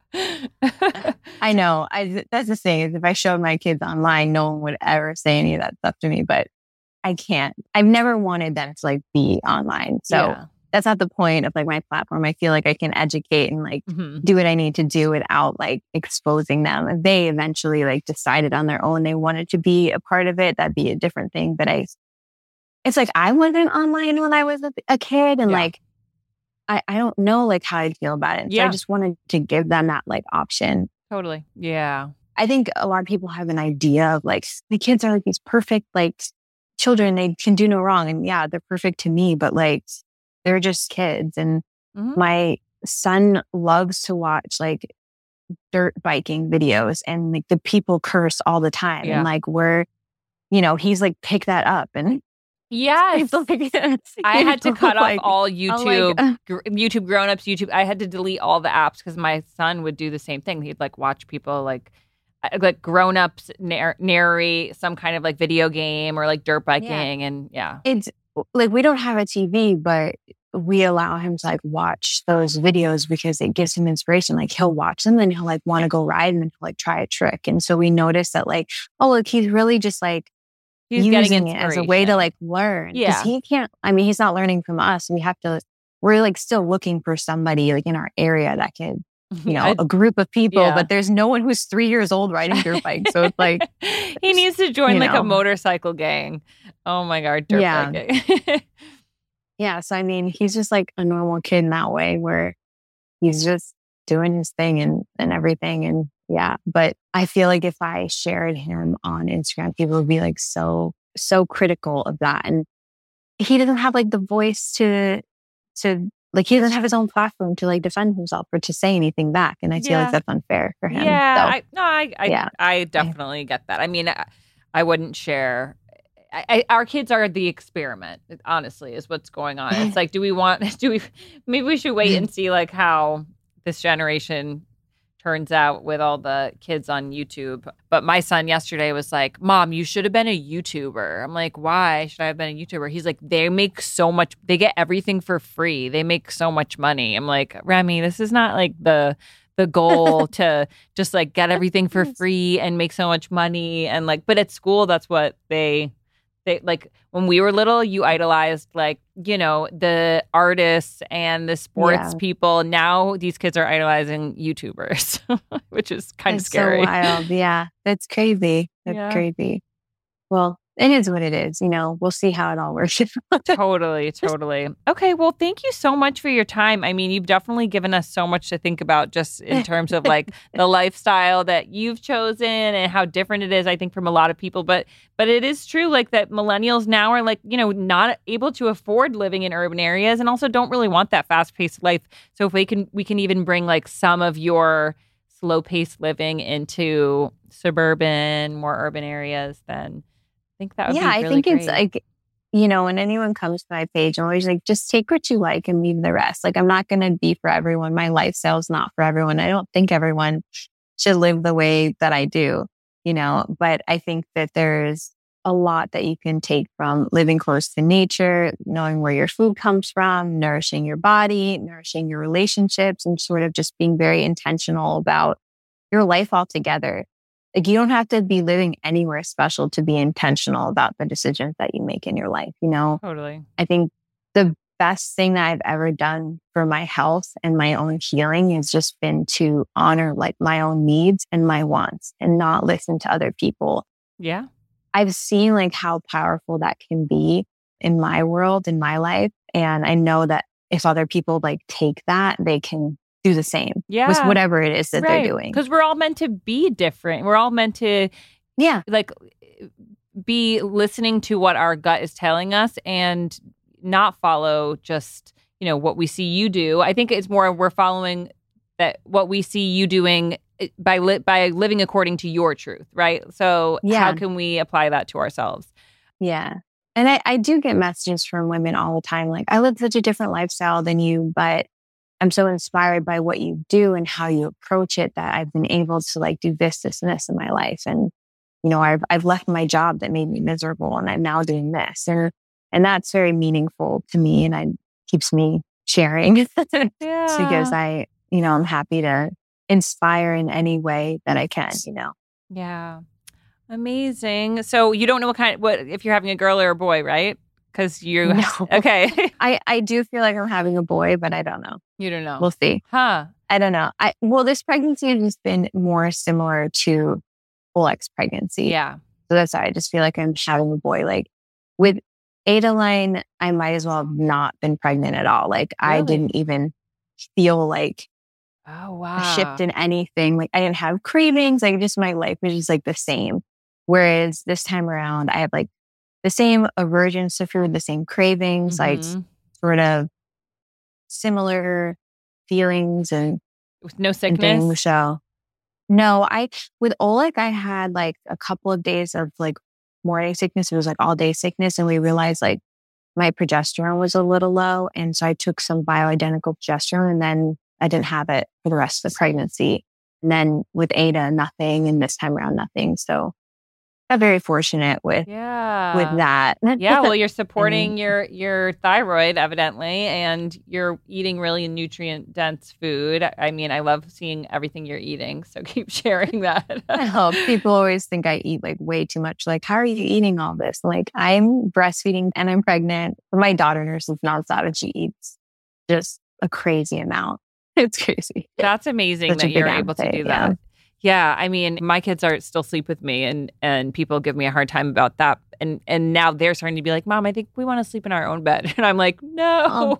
I know. That's the thing is if I showed my kids online, no one would ever say any of that stuff to me, but I can't. I've never wanted them to like be online. So Yeah. that's not the point of like my platform. I feel like I can educate and like Mhm. do what I need to do without like exposing them. If they eventually like decided on their own they wanted to be a part of it, that'd be a different thing. But it's like I wasn't online when I was a kid, and Yeah. like I don't know like how I'd feel about it. So Yeah. I just wanted to give them that like option. Totally. Yeah. I think a lot of people have an idea of like the kids are like these perfect like children, they can do no wrong, and yeah, they're perfect to me, but like they're just kids. And Mhm. my son loves to watch like dirt biking videos, and like the people curse all the time, Yeah. and like he's like pick that up, and Yes. I had to cut off like, all I'm YouTube, like, YouTube grown-ups, YouTube. I had to delete all the apps because my son would do the same thing. He'd like watch people like grown-ups narrate some kind of like video game or like dirt biking. And yeah. it's like we don't have a TV, but we allow him to like watch those videos because it gives him inspiration. Like he'll watch them and he'll like want to go ride, and then he'll like try a trick. And so we notice that like, oh, look, he's really just like He's using getting it as a way to inspiration. like learn. Yeah. Because he can't, I mean, he's not learning from us. We're like still looking for somebody like in our area that can, a group of people, Yeah. but there's no one who's 3 years old riding dirt bikes. So it's like, he needs to join you like a know. motorcycle gang. Oh my God, dirt Yeah. biking. yeah. So, I mean, he's just like a normal kid in that way where he's just doing his thing and everything. And yeah, but I feel like if I shared him on Instagram, people would be like so critical of that. And he doesn't have like the voice to like, he doesn't have his own platform to like defend himself or to say anything back. And I feel Yeah. like that's unfair for him. Yeah, So, I definitely get that. I mean, I wouldn't share. Our kids are the experiment. Honestly, is what's going on. It's like, maybe we should wait and see like how this generation turns out with all the kids on YouTube. But my son yesterday was like, Mom, you should have been a YouTuber. I'm like, why should I have been a YouTuber? He's like, they get everything for free. They make so much money. I'm like, Remy, this is not like the goal to just like get everything for free and make so much money. And like, but at school, that's what they like when we were little, you idolized like, the artists and the sports people. Now these kids are idolizing YouTubers, which is kind of scary. So wild. Yeah. That's crazy. That's crazy. Well, it is what it is. We'll see how it all works. Totally. Okay. Well, thank you so much for your time. I mean, you've definitely given us so much to think about just in terms of like the lifestyle that you've chosen and how different it is, I think, from a lot of people. But it is true like that millennials now are like, not able to afford living in urban areas and also don't really want that fast paced life. So if we can even bring like some of your slow-paced living into suburban, more urban areas, then I think that would be really I think great. it's like, when anyone comes to my page, I'm always like, just take what you like and leave the rest. Like, I'm not going to be for everyone. My lifestyle is not for everyone. I don't think everyone should live the way that I do, but I think that there's a lot that you can take from living close to nature, knowing where your food comes from, nourishing your body, nourishing your relationships, and sort of just being very intentional about your life altogether. Like, you don't have to be living anywhere special to be intentional about the decisions that you make in your life. Totally. I think the best thing that I've ever done for my health and my own healing has just been to honor like my own needs and my wants and not listen to other people. Yeah. I've seen like how powerful that can be in my world, in my life. And I know that if other people like take that, they can do the same with whatever it is that they're doing. Because we're all meant to be different. We're all meant to like be listening to what our gut is telling us and not follow just, what we see you do. I think it's more we're following that what we see you doing by living according to your truth, right? So how can we apply that to ourselves? Yeah. And I do get messages from women all the time, like, I live such a different lifestyle than you, but I'm so inspired by what you do and how you approach it that I've been able to like do this, and this in my life. And, I've left my job that made me miserable and I'm now doing this. And that's very meaningful to me. And it keeps me sharing because I'm happy to inspire in any way that I can, Yeah. Amazing. So you don't know what if you're having a girl or a boy, right? Because you okay. I do feel like I'm having a boy, but I don't know. You don't know. We'll see. Huh. I don't know. This pregnancy has just been more similar to Oleg's pregnancy. Yeah. So that's why I just feel like I'm having a boy. Like with Adaline, I might as well have not been pregnant at all. Like really? I didn't even feel like a shift in anything. Like I didn't have cravings. Like just my life was just like the same. Whereas this time around, I have like the same aversions to food, the same cravings, like sort of similar feelings and with no sickness. So no, with Oleg, I had like a couple of days of like morning sickness. It was like all day sickness. And we realized like my progesterone was a little low. And so I took some bioidentical progesterone and then I didn't have it for the rest of the pregnancy. And then with Ada, nothing. And this time around, nothing. So I'm very fortunate with that. Yeah, well, you're supporting your thyroid, evidently, and you're eating really nutrient-dense food. I mean, I love seeing everything you're eating, so keep sharing that. I hope. People always think I eat like way too much. Like, how are you eating all this? Like, I'm breastfeeding and I'm pregnant. My daughter nurses nonstop and she eats just a crazy amount. It's crazy. That's amazing that you're able to do that. Yeah, I mean, my kids still sleep with me, and people give me a hard time about that. And now they're starting to be like, Mom, I think we want to sleep in our own bed. And I'm like, no.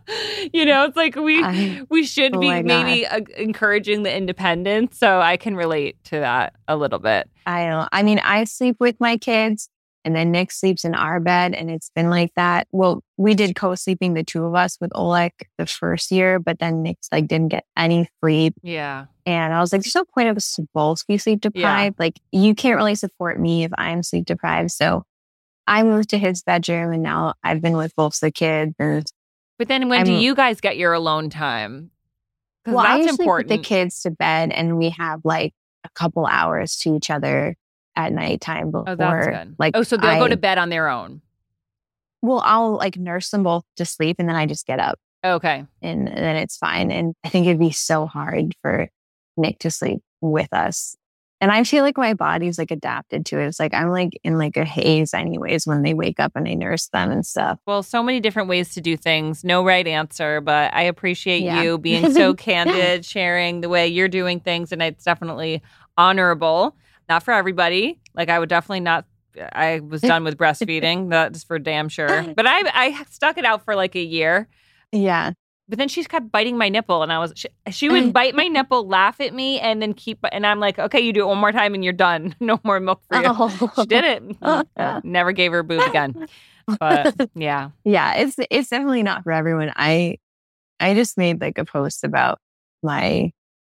It's like we should be maybe encouraging the independence. So I can relate to that a little bit. I know. I mean, I sleep with my kids, and then Nick sleeps in our bed, and it's been like that. Well, we did co-sleeping, the two of us, with Oleg the first year, but then Nick's like didn't get any sleep. Yeah. And I was like, there's no point of us to both be sleep deprived. Yeah. Like, you can't really support me if I'm sleep deprived. So I moved to his bedroom, and now I've been with both the kids. But then when do you guys get your alone time? Well, I usually put the kids to bed, and we have like a couple hours to each other at nighttime before. Oh, that's good. So they'll go to bed on their own. Well, I'll like nurse them both to sleep, and then I just get up. Okay. And then it's fine. And I think it'd be so hard for Nick to sleep with us. And I feel like my body's like adapted to it. It's like I'm like in like a haze anyways when they wake up and I nurse them and stuff. Well, so many different ways to do things. No right answer, but I appreciate you being so candid, sharing the way you're doing things. And it's definitely honorable. Not for everybody. Like I would definitely not. I was done with breastfeeding. That's for damn sure. But I stuck it out for like a year. Yeah. But then she kept biting my nipple, and she would bite my nipple, laugh at me, and then and I'm like, okay, you do it one more time and you're done. No more milk for you. She did it. Never gave her boob again. But yeah. Yeah, it's definitely not for everyone. I just made like a post about my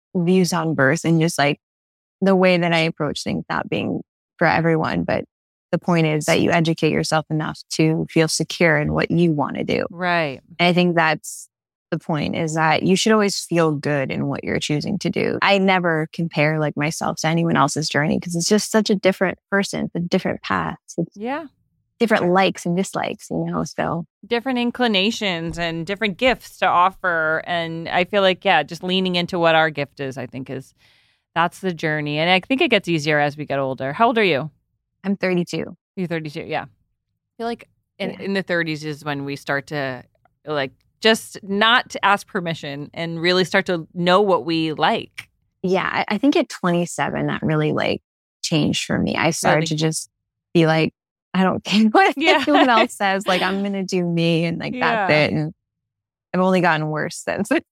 views on birth and just like the way that I approach things not being for everyone. But the point is that you educate yourself enough to feel secure in what you want to do. Right. And I think that's the point, is that you should always feel good in what you're choosing to do. I never compare like myself to anyone else's journey because it's just such a different person, it's a different path. It's different likes and dislikes, so different inclinations and different gifts to offer. And I feel like, just leaning into what our gift is, I think that's the journey. And I think it gets easier as we get older. How old are you? I'm 32. You're 32. Yeah. I feel like in the 30s is when we start to like just not to ask permission and really start to know what we like. Yeah. I think at 27, that really like changed for me. I started to just be like, I don't care what anyone else says. Like, I'm going to do me and like, that's it. And I've only gotten worse since. Worse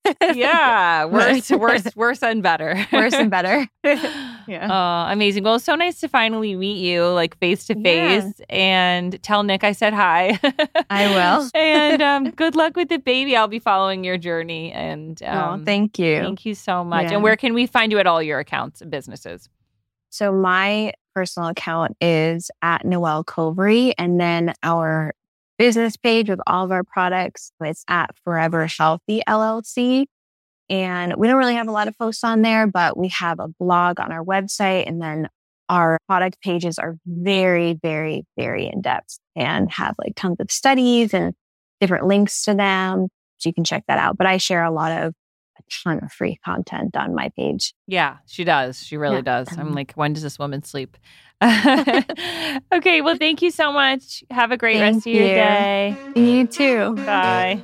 and better. Worse and better. Amazing. Well, it's so nice to finally meet you like face to face and tell Nick I said hi. I will. And good luck with the baby. I'll be following your journey. And thank you. Thank you so much. And where can we find you at all your accounts and businesses? So my personal account is at Noelle Covery, and then our business page with all of our products, it's at Forever Healthy LLC. And we don't really have a lot of posts on there, but we have a blog on our website. And then our product pages are very, very, very in-depth and have like tons of studies and different links to them. So you can check that out. But I share a ton of free content on my page. Yeah, she does. She really does. I'm like, when does this woman sleep? Okay, well, thank you so much. Have a great rest of your day. You too. Bye.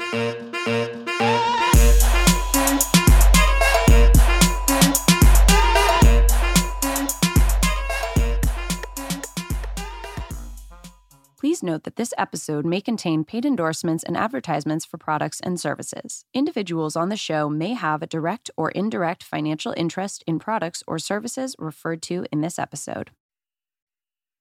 Please note that this episode may contain paid endorsements and advertisements for products and services. Individuals on the show may have a direct or indirect financial interest in products or services referred to in this episode.